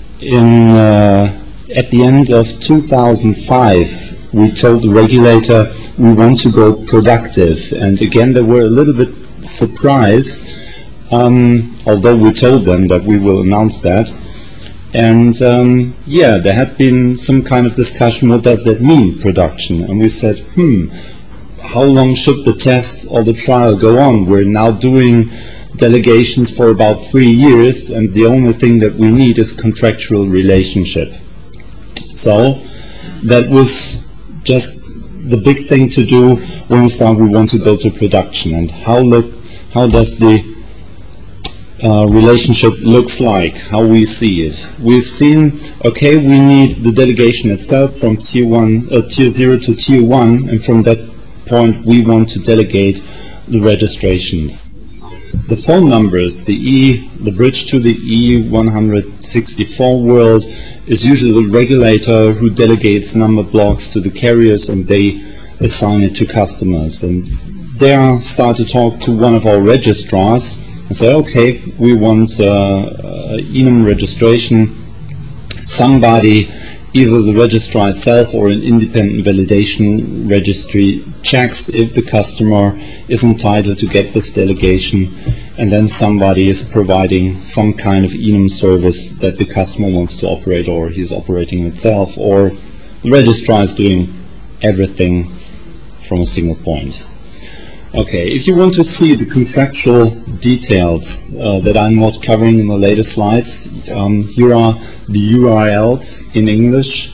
at the end of 2005, we told the regulator we want to go productive. And again, they were a little bit surprised, although we told them that we will announce that. And there had been some kind of discussion, what does that mean, production? And we said, how long should the test or the trial go on? We're now doing delegations for about 3 years, and the only thing that we need is contractual relationship. So that was just the big thing to do when we want to go to production. And how does the relationship looks like, how we see it. We've seen, okay, we need the delegation itself from tier 0 to tier 1, and from that point we want to delegate the registrations. The phone numbers, the bridge to the E164 world is usually the regulator who delegates number blocks to the carriers, and they assign it to customers. And there start to talk to one of our registrars and say, okay, we want enum registration. Somebody, either the registrar itself or an independent validation registry, checks if the customer is entitled to get this delegation, and then somebody is providing some kind of enum service that the customer wants to operate, or he's operating itself, or the registrar is doing everything from a single point. Okay, if you want to see the contractual details that I'm not covering in the later slides, here are the URLs in English.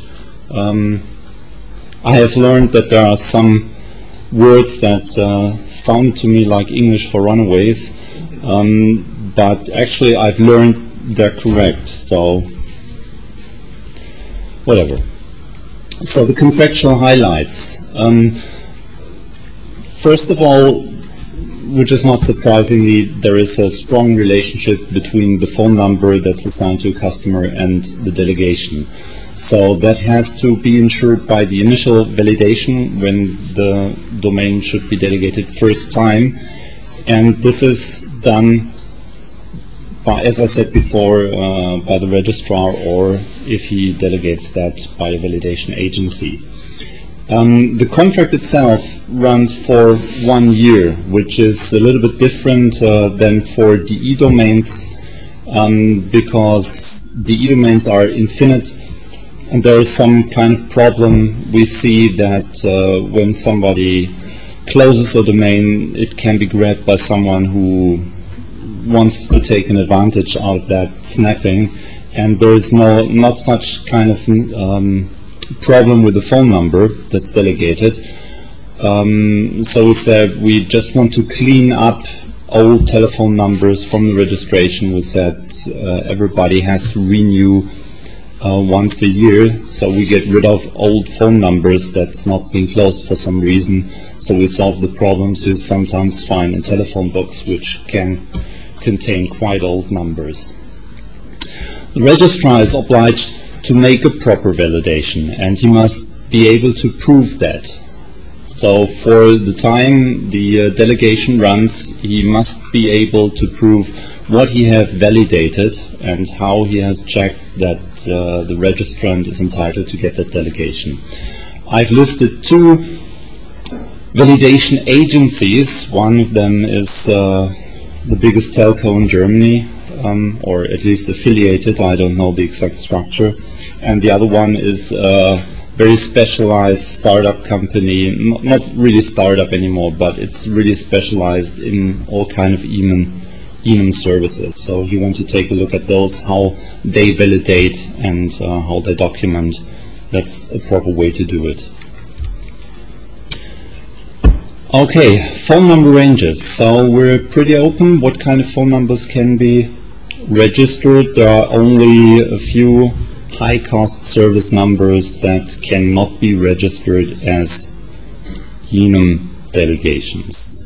I have learned that there are some words that sound to me like English for runaways, but actually I've learned they're correct, so whatever. So the contractual highlights. First of all, which is not surprisingly, there is a strong relationship between the phone number that's assigned to a customer and the delegation. So that has to be ensured by the initial validation when the domain should be delegated first time. And this is done by, as I said before, by the registrar, or if he delegates that by a validation agency. The contract itself runs for 1 year, which is a little bit different than for DE domains, because DE domains are infinite, and there is some kind of problem. We see that when somebody closes a domain, it can be grabbed by someone who wants to take an advantage out of that snapping, and there is not such kind of problem with the phone number that's delegated. So we said we just want to clean up old telephone numbers from the registration. We said everybody has to renew once a year, so we get rid of old phone numbers that's not being closed for some reason. So we solve the problems you sometimes find in telephone books, which can contain quite old numbers. The registrar is obliged to make a proper validation, and he must be able to prove that. So for the time the delegation runs, he must be able to prove what he has validated and how he has checked that the registrant is entitled to get that delegation. I've listed 2 validation agencies. One of them is the biggest telco in Germany, or at least affiliated, I don't know the exact structure. And the other one is a very specialized startup company, not really startup anymore, but it's really specialized in all kind of enum services. So you want to take a look at those, how they validate and how they document. That's a proper way to do it. Okay, phone number ranges. So we're pretty open. What kind of phone numbers can be registered? There are only a few high-cost service numbers that cannot be registered as Enum delegations.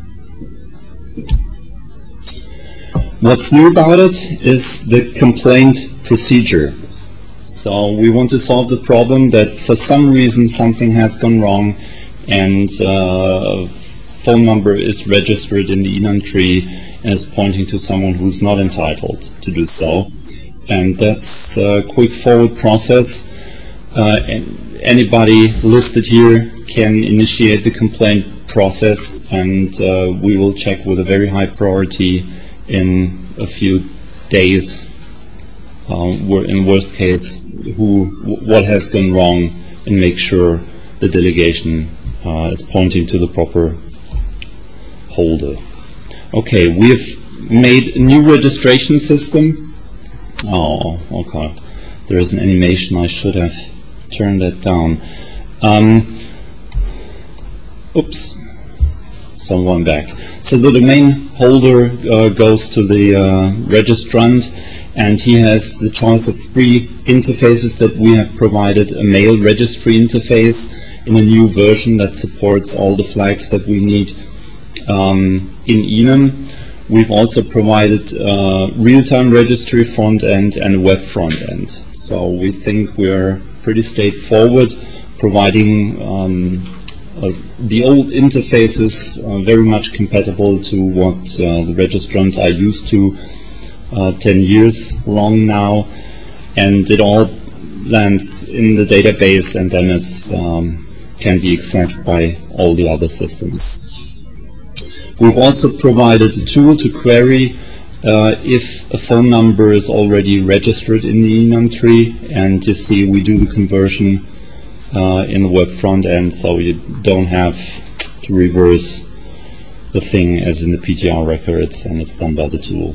What's new about it is the complaint procedure. So we want to solve the problem that for some reason something has gone wrong and phone number is registered in the Enum tree as pointing to someone who's not entitled to do so. And that's a quick forward process. And anybody listed here can initiate the complaint process, and we will check with a very high priority in a few days, in worst case, what has gone wrong, and make sure the delegation is pointing to the proper holder. Okay, we've made a new registration system. Oh, okay. There is an animation. I should have turned that down. Oops. Someone back. So the domain holder goes to the registrant, and he has the choice of 3 interfaces that we have provided: a mail registry interface in a new version that supports all the flags that we need in Enum. We've also provided real-time registry front end and a web front end. So we think we're pretty straightforward, providing the old interfaces very much compatible to what the registrants are used to 10 years long now, and it all lands in the database and then can be accessed by all the other systems. We've also provided a tool to query if a phone number is already registered in the Enum tree, and you see we do the conversion in the web front end, so you don't have to reverse the thing as in the PTR records, and it's done by the tool.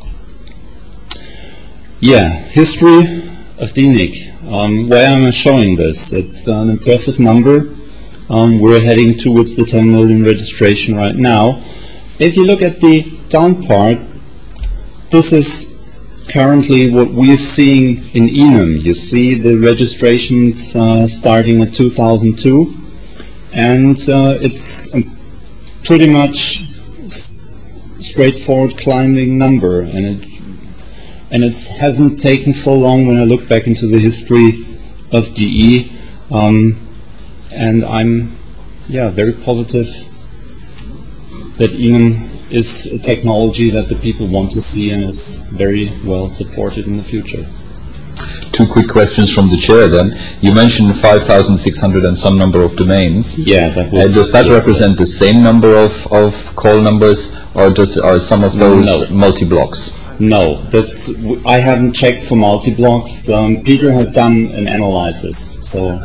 Yeah, history of DNIC. Why am I showing this? It's an impressive number. We're heading towards the 10 million registration right now. If you look at the down part, this is currently what we're seeing in Enum. You see the registrations starting at 2002, and it's a pretty much straightforward climbing number, and it hasn't taken so long when I look back into the history of DE, and I'm very positive that Enum is a technology that the people want to see and is very well supported in the future. 2 quick questions from the chair then. You mentioned 5,600 and some number of domains. Yeah, that was... does that represent the same number of call numbers, or are some of those multi-blocks? No, I haven't checked for multi-blocks. Peter has done an analysis, so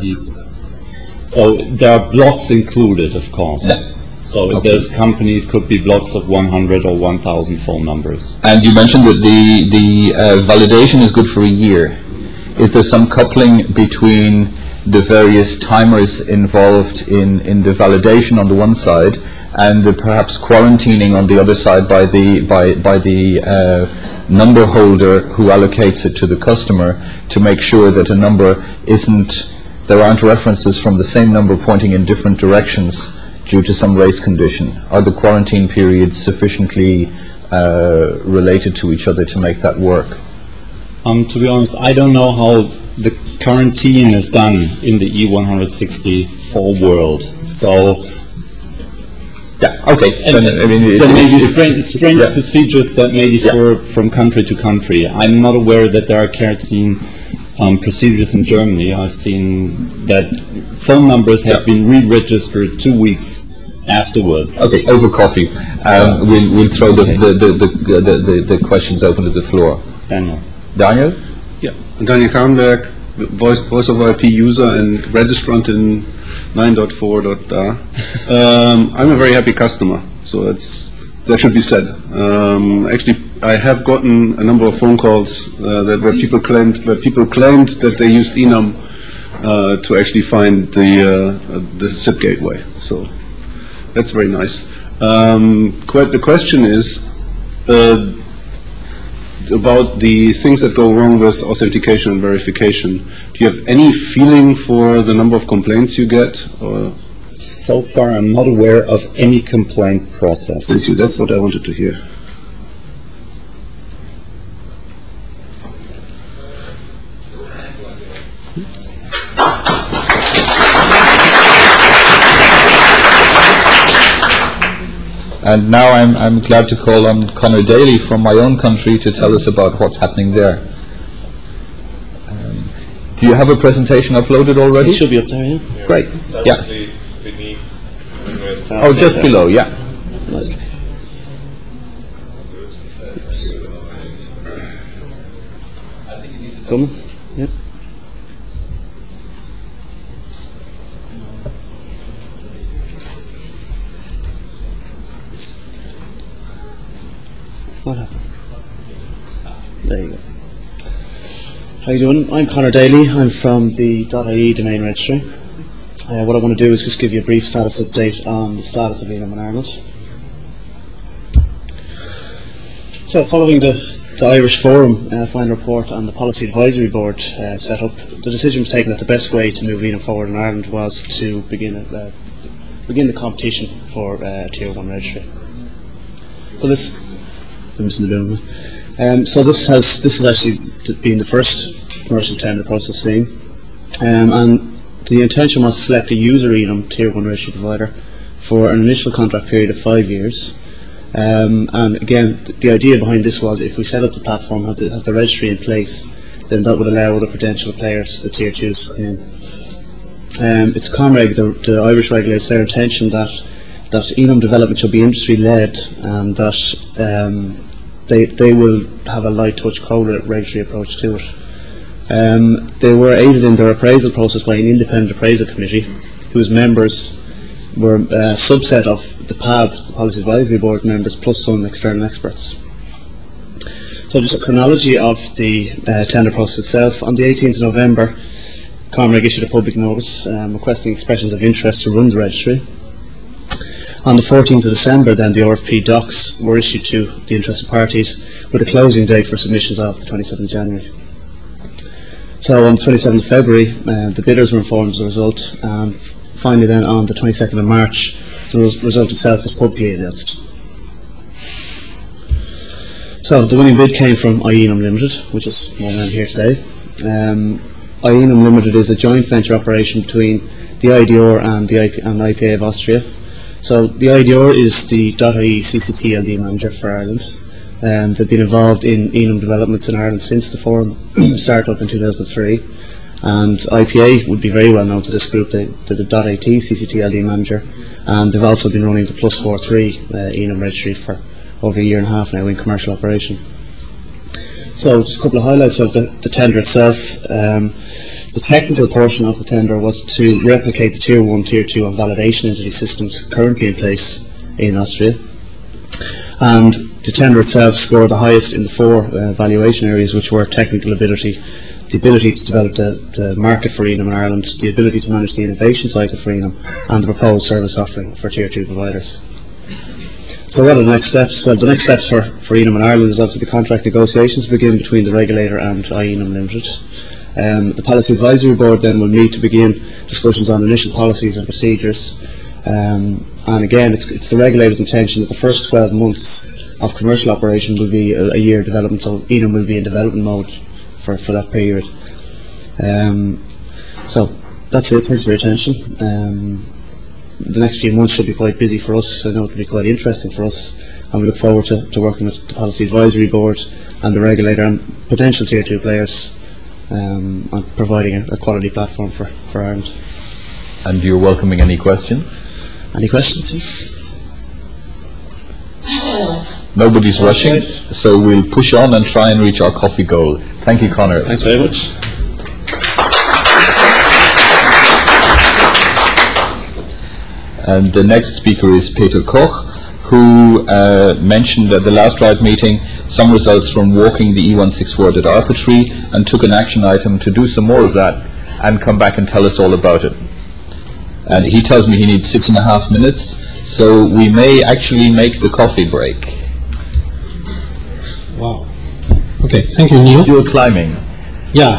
there are blocks included, of course. Yeah. So if there's a company, it could be blocks of 100 or 1,000 phone numbers. And you mentioned that the validation is good for a year. Is there some coupling between the various timers involved in the validation on the one side and the perhaps quarantining on the other side by the number holder who allocates it to the customer to make sure that a number there aren't references from the same number pointing in different directions due to some race condition? Are the quarantine periods sufficiently related to each other to make that work? To be honest, I don't know how the quarantine is done in the E164 world. So, yeah, okay. There may be strange procedures that may differ from country to country. I'm not aware that there are quarantine procedures in Germany. I've seen that phone numbers have been re-registered 2 weeks afterwards. Okay, over coffee. We'll throw the questions open to the floor. Daniel? Yeah, Daniel Karnberg, voice over IP user and registrant in 9.4.da. I'm a very happy customer, so that should be said. Actually, I have gotten a number of phone calls where people claimed that they used Enum to actually find the SIP gateway. So That's very nice. The question is about the things that go wrong with authentication and verification. Do you have any feeling for the number of complaints you get? Or? So far, I'm not aware of any complaint process. Thank you. That's what I wanted to hear. And now I'm glad to call on Conor Daly from my own country to tell us about what's happening there. Do you have a presentation uploaded already? It should be up there, yeah. Great. Yeah. Beneath. Oh, just below, yeah. Nicely. Coming? Yep. What happened? There you go. How you doing? I'm Conor Daly. I'm from the .ie domain registry. What I want to do is just give you a brief status update on the status of Enum in Ireland. So, following the Irish Forum final report and the Policy Advisory Board set up, the decision was taken that the best way to move Enum forward in Ireland was to begin the competition for Tier 1 registry. So this. I'm missing the building. So this has actually been the first commercial tender process seen, and the intention was to select a user Enum Tier 1 registry provider for an initial contract period of 5 years. And again, the idea behind this was if we set up the platform, have the registry in place, then that would allow other potential players, the Tier 2s, to come in. It's ComReg, the Irish regulator, their intention that Enum development should be industry-led and that they will have a light touch COLA registry approach to it. They were aided in their appraisal process by an independent appraisal committee whose members were a subset of the PAB, the Policy Advisory Board members, plus some external experts. So just a chronology of the tender process itself. On the 18th of November, ComReg issued a public notice requesting expressions of interest to run the registry. On the 14th of December, then, the RFP docs were issued to the interested parties with a closing date for submissions of the 27th of January. So on the 27th of February, the bidders were informed of the result, and finally then on the 22nd of March, the result itself was publicly announced. So the winning bid came from Enum Limited, which is why I'm here today. Enum Limited is a joint venture operation between the IDR and the IPA of Austria. So the IDR is the .ie CCT LD manager for Ireland. They've been involved in Enum developments in Ireland since the forum started up in 2003. And IPA would be very well known to this group. They're the .at CCT LD manager, and they've also been running the +43 Enum registry for over a year and a half now in commercial operation. So just a couple of highlights of the tender itself. The technical portion of the tender was to replicate the Tier 1, Tier 2 and validation entity systems currently in place in Austria. And the tender itself scored the highest in the 4 valuation areas, which were technical ability, the ability to develop the market for Enum in Ireland, the ability to manage the innovation cycle for Enum, and the proposed service offering for Tier 2 providers. So what are the next steps? Well, the next steps for Enum in Ireland is obviously the contract negotiations begin between the regulator and Enum Limited. The Policy Advisory Board then will meet to begin discussions on initial policies and procedures. And again, it's the regulator's intention that the first 12 months of commercial operation will be a year development, so Enum will be in development mode for that period. So that's it. Thanks for your attention. The next few months should be quite busy for us. I know it will be quite interesting for us, and we look forward to working with the Policy Advisory Board and the regulator and potential Tier 2 players on providing a quality platform for Ireland. And you're welcoming any questions? Any questions, please? Nobody's rushing, so we'll push on and try and reach our coffee goal. Thank you, Conor. Thanks very much. And the next speaker is Peter Koch, who mentioned at the last RIDE meeting some results from walking the E164.ARPA tree and took an action item to do some more of that and come back and tell us all about it. And he tells me he needs 6.5 minutes, So we may actually make the coffee break. Wow. Okay, thank you, Neil. Still climbing. Yeah.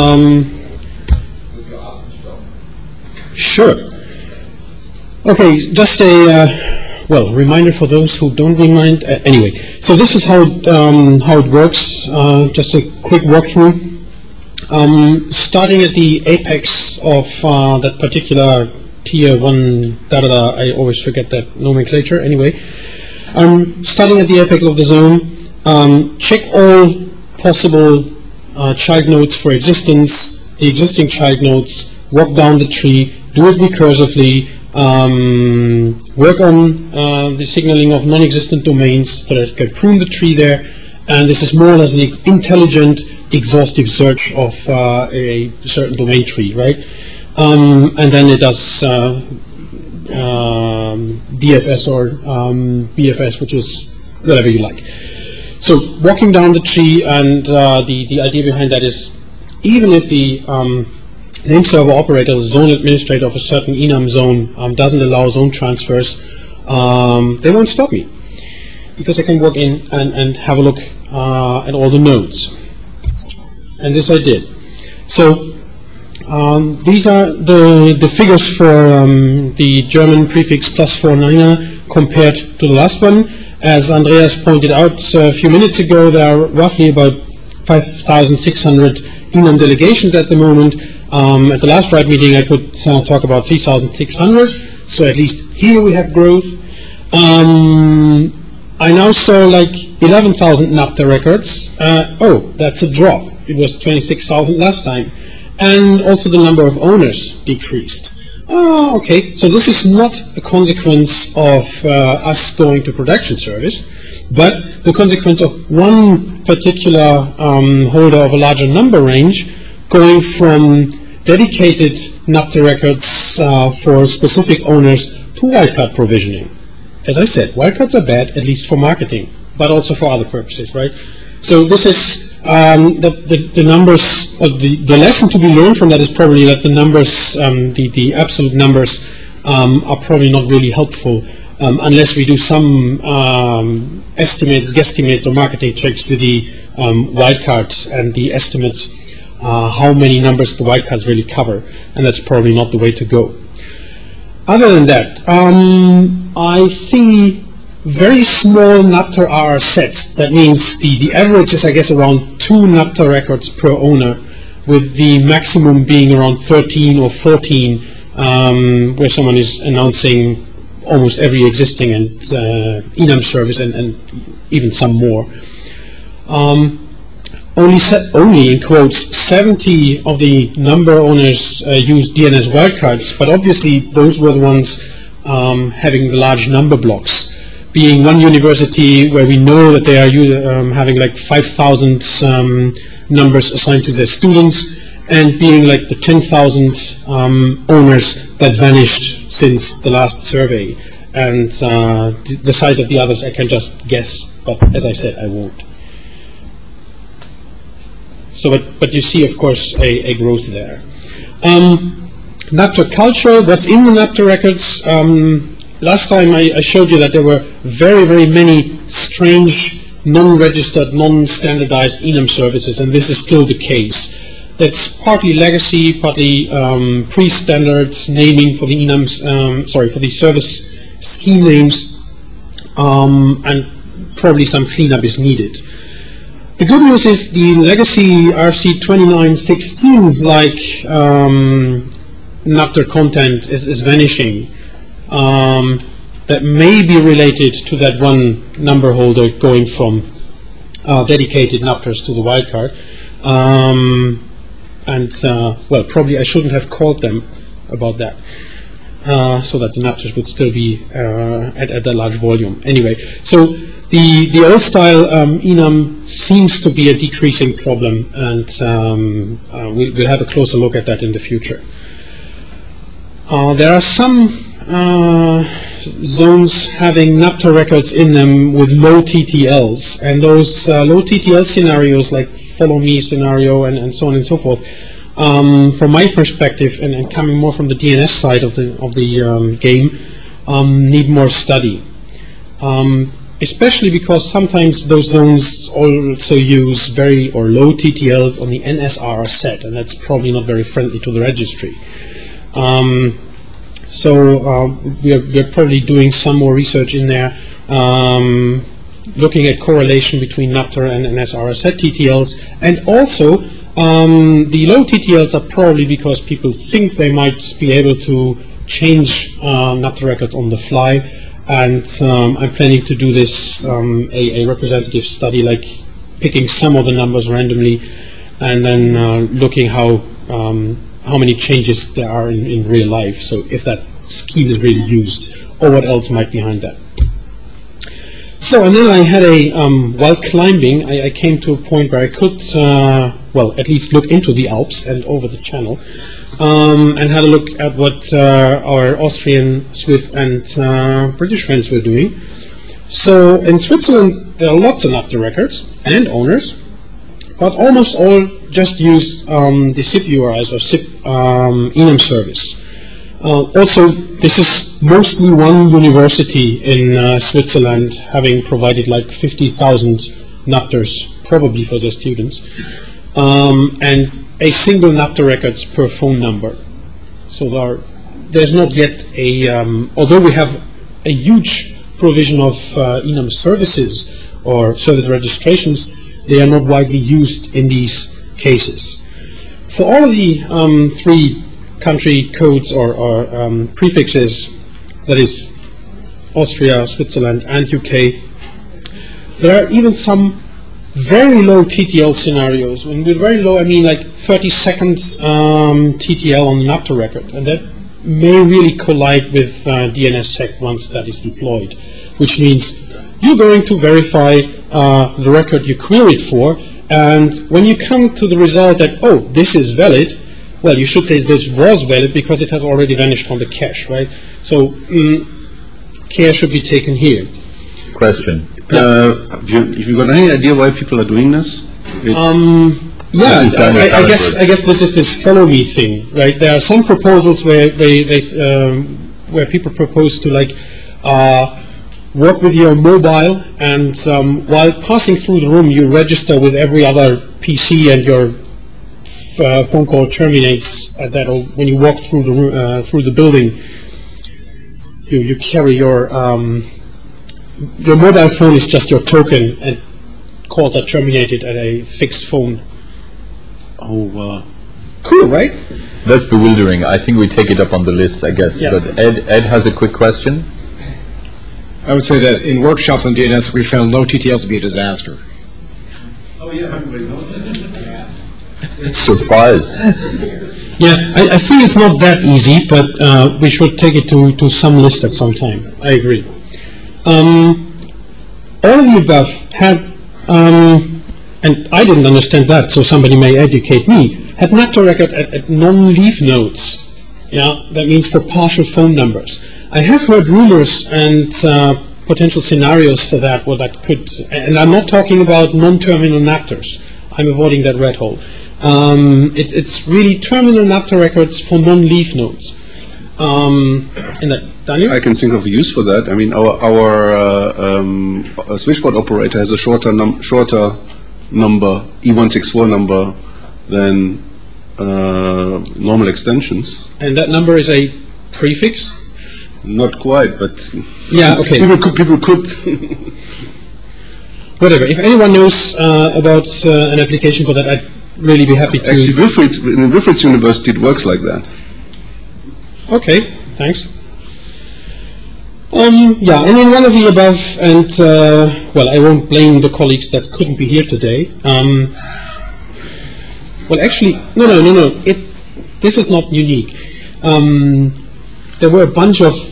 Sure. Okay, just a reminder for those who don't remind. Anyway, so this is how it works. Just a quick walkthrough. Starting at the apex of that particular tier 1 da-da-da, I always forget that nomenclature. Anyway, starting at the apex of the zone, check all possible child nodes for existence, the existing child nodes, walk down the tree, do it recursively, work on the signaling of non-existent domains so that it can prune the tree there, and this is more or less an intelligent, exhaustive search of a certain domain tree, right? And then it does DFS or BFS, which is whatever you like. So walking down the tree, and the idea behind that is, even if the name server operator, the zone administrator of a certain enum zone doesn't allow zone transfers, they won't stop me, because I can walk in and have a look at all the nodes. And this I did. So these are the figures for the German prefix +49er compared to the last one. As Andreas pointed out a few minutes ago, there are roughly about 5,600 enum delegations at the moment. At the last RIDE meeting I could talk about 3,600, so at least here we have growth. I now saw like 11,000 NAPTA records. That's a drop. It was 26,000 last time. And also the number of owners decreased. Okay, so this is not a consequence of us going to production service, but the consequence of one particular holder of a larger number range going from dedicated NAPTA records for specific owners to wildcard provisioning. As I said, wildcards are bad, at least for marketing, but also for other purposes, right? So this is the numbers. The lesson to be learned from that is probably that the numbers, the absolute numbers, are probably not really helpful unless we do some estimates, guesstimates, or marketing tricks with the wildcards and the estimates how many numbers the wildcards really cover, and that's probably not the way to go. Other than that, I see very small NAPTA R sets. That means the average is, I guess, around 2 NAPTA records per owner, with the maximum being around 13 or 14, where someone is announcing almost every existing enum service and even some more. Only in quotes 70 of the number owners use DNS wildcards, but obviously those were the ones having the large number blocks. Being one university where we know that they are having like 5,000 numbers assigned to their students, and being like the 10,000 owners that vanished since the last survey. And the size of the others I can just guess, but as I said, I won't. So, but you see, of course, a growth there. NAPTA culture, what's in the NAPTA records? Last time I showed you that there were very, very many strange, non-registered, non-standardized enum services, and this is still the case. That's partly legacy, partly pre-standards naming for the enums, for the service scheme names, and probably some cleanup is needed. The good news is the legacy RFC 2916 like NAPTA content is vanishing. That may be related to that one number holder going from dedicated NAPTers to the wildcard. Well, probably I shouldn't have called them about that, so that the NAPTers would still be at a large volume. Anyway, so the old style enum seems to be a decreasing problem, and we'll have a closer look at that in the future. There are some zones having NAPTA records in them with low TTLs, and those low TTL scenarios, like follow me scenario and so on and so forth, from my perspective, and coming more from the DNS side of the game, need more study. Especially because sometimes those zones also use very or low TTLs on the NSR set, and that's probably not very friendly to the registry. So we're probably doing some more research in there, looking at correlation between NAPTR and NSR set TTLs, and also the low TTLs are probably because people think they might be able to change NAPTR records on the fly. And I'm planning to do this, a representative study, like picking some of the numbers randomly and then looking how many changes there are in real life, so if that scheme is really used, or what else might be behind that. So, and then I had while climbing, I came to a point where I could, well, at least look into the Alps and over the Channel, and had a look at what our Austrian, Swiss, and British friends were doing. So in Switzerland, there are lots of NAPTR records and owners, but almost all just use the SIP URIs or SIP enum service. Also, this is mostly one university in Switzerland having provided like 50,000 NAPTRs, probably for their students. And a single NAPTR records per phone number. So there's not yet although we have a huge provision of enum services or service registrations, they are not widely used in these cases. For all of the 3 country codes or prefixes, that is Austria, Switzerland, and UK, there are even some very low TTL scenarios. And with very low, I mean like 30 seconds TTL on the NAPTR record, and that may really collide with DNSSEC once that is deployed, which means you're going to verify the record you queried for, and when you come to the result that, oh, this is valid, well, you should say this was valid because it has already vanished from the cache, right? So care should be taken here. Question. Have you got any idea why people are doing this? Yeah, I guess this is this follow me thing, right? There are some proposals where where people propose to like work with your mobile, and while passing through the room, you register with every other PC, and your phone call terminates at that. Or when you walk through the building, you carry your mobile phone is just your token, and calls are terminated at a fixed phone. Oh, cool, right? That's bewildering. I think we take it up on the list, I guess. Yeah. But Ed has a quick question. I would say that in workshops on DNS, we found low TTLs to be a disaster. Oh yeah, everybody knows that. Surprise. Yeah, I think it's not that easy, but we should take it to some list at some time. I agree. All of the above had, and I didn't understand that, so somebody may educate me, had NAPTR record at non-leaf nodes. Yeah, that means for partial phone numbers. I have heard rumors and potential scenarios for that, what that could, and I'm not talking about non-terminal NAPTRs. I'm avoiding that red hole. It's really terminal NAPTR records for non-leaf nodes. Daniel? I can think of a use for that. I mean, our switchboard operator has a shorter number, E164 number, than normal extensions. And that number is a prefix? Not quite, but yeah, okay. People could. Whatever. If anyone knows about an application for that, I'd really be happy to. Actually, in Wilfrids University, it works like that. Okay, thanks. Yeah, and in one of the above, and well, I won't blame the colleagues that couldn't be here today. Well, actually, no. This is not unique. There were a bunch of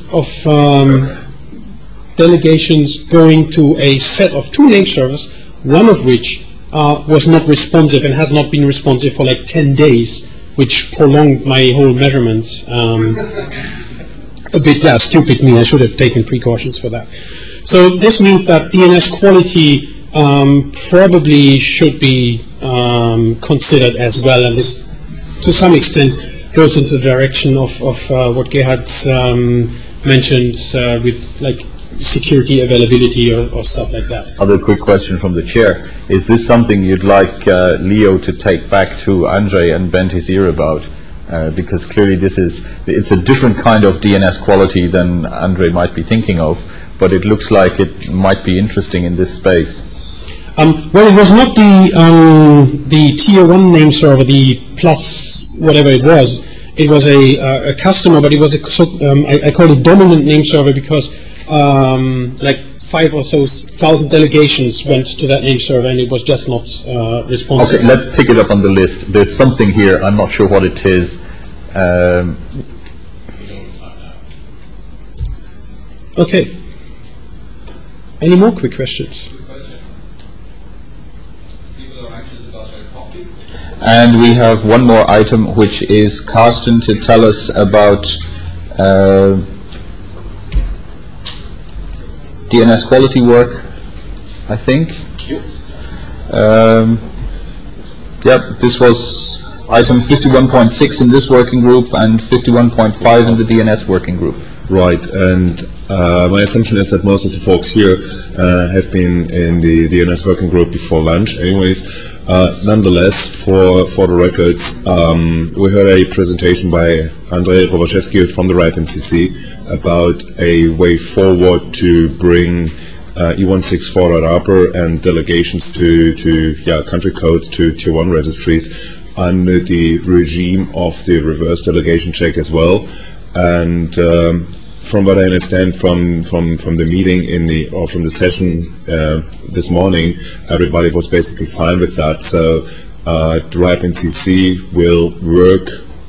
delegations going to a set of 2 name servers, one of which was not responsive and has not been responsive for like 10 days, which prolonged my whole measurements a bit. Yeah, stupid me. I should have taken precautions for that. So this means that DNS quality probably should be considered as well, and this, to some extent, goes into the direction of what Gerhard mentioned with like security availability or stuff like that. Other quick question from the chair. Is this something you'd like Leo to take back to Andrei and bend his ear about? Because clearly it's a different kind of DNS quality than Andrei might be thinking of, but it looks like it might be interesting in this space. Well, it was not the tier 1 name server, the plus whatever it was. It was a customer, but it was I call it dominant name server because like 5 or so thousand delegations went to that name server, and it was just not responsive. Okay, let's pick it up on the list. There's something here. I'm not sure what it is. Okay. Any more quick questions? And we have one more item, which is Carsten to tell us about DNS quality work, I think. Yep, this was item 51.6 in this working group and 51.5 in the DNS working group. Right, and my assumption is that most of the folks here have been in the DNS working group before lunch anyways. Nonetheless, for the records, we heard a presentation by Andrei Roboszewski from the RIPE NCC about a way forward to bring E164.ARPA and delegations to country codes to tier 1 registries under the regime of the reverse delegation check as well. And from what I understand from the meeting from the session this morning, everybody was basically fine with that. So the RIPE NCC will work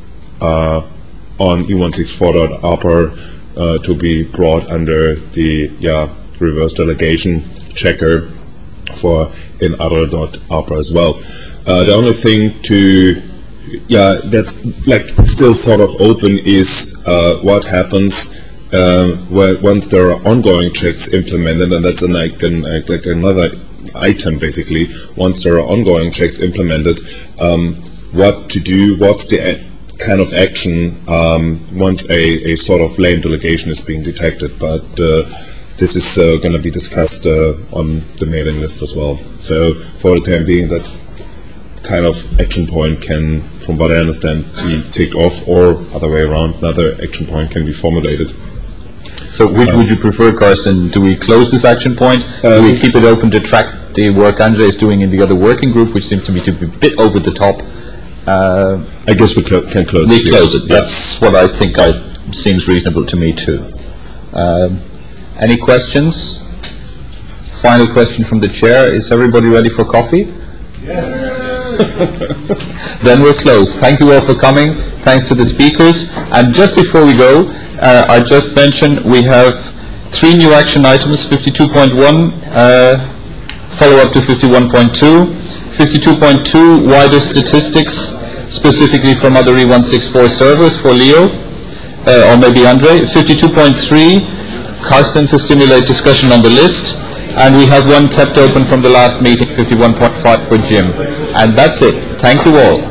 on E164.ARPA to be brought under the reverse delegation checker for in ARPA as well. The only thing that's like still sort of open is what happens once there are ongoing checks implemented, and that's like another item basically. Once there are ongoing checks implemented, what to do? What's the kind of action once a sort of lame delegation is being detected? But this is going to be discussed on the mailing list as well. So for the time being, that kind of action point can, from what I understand, be ticked off, or other way around, another action point can be formulated. So which would you prefer, Carsten? Do we close this action point? Do we keep it open to track the work Andrei is doing in the other working group, which seems to me to be a bit over the top? I guess we can close it. We close it. That's what I think seems reasonable to me too. Any questions? Final question from the chair. Is everybody ready for coffee? Yes. Then we're closed. Thank you all for coming. Thanks to the speakers. And just before we go, I just mentioned we have 3 new action items: 52.1, follow-up to 51.2, 52.2, wider statistics, specifically from other E164 servers for Leo, or maybe Andrei, 52.3, Carsten to stimulate discussion on the list, and we have one kept open from the last meeting, 51.5 for Jim. And that's it. Thank you all.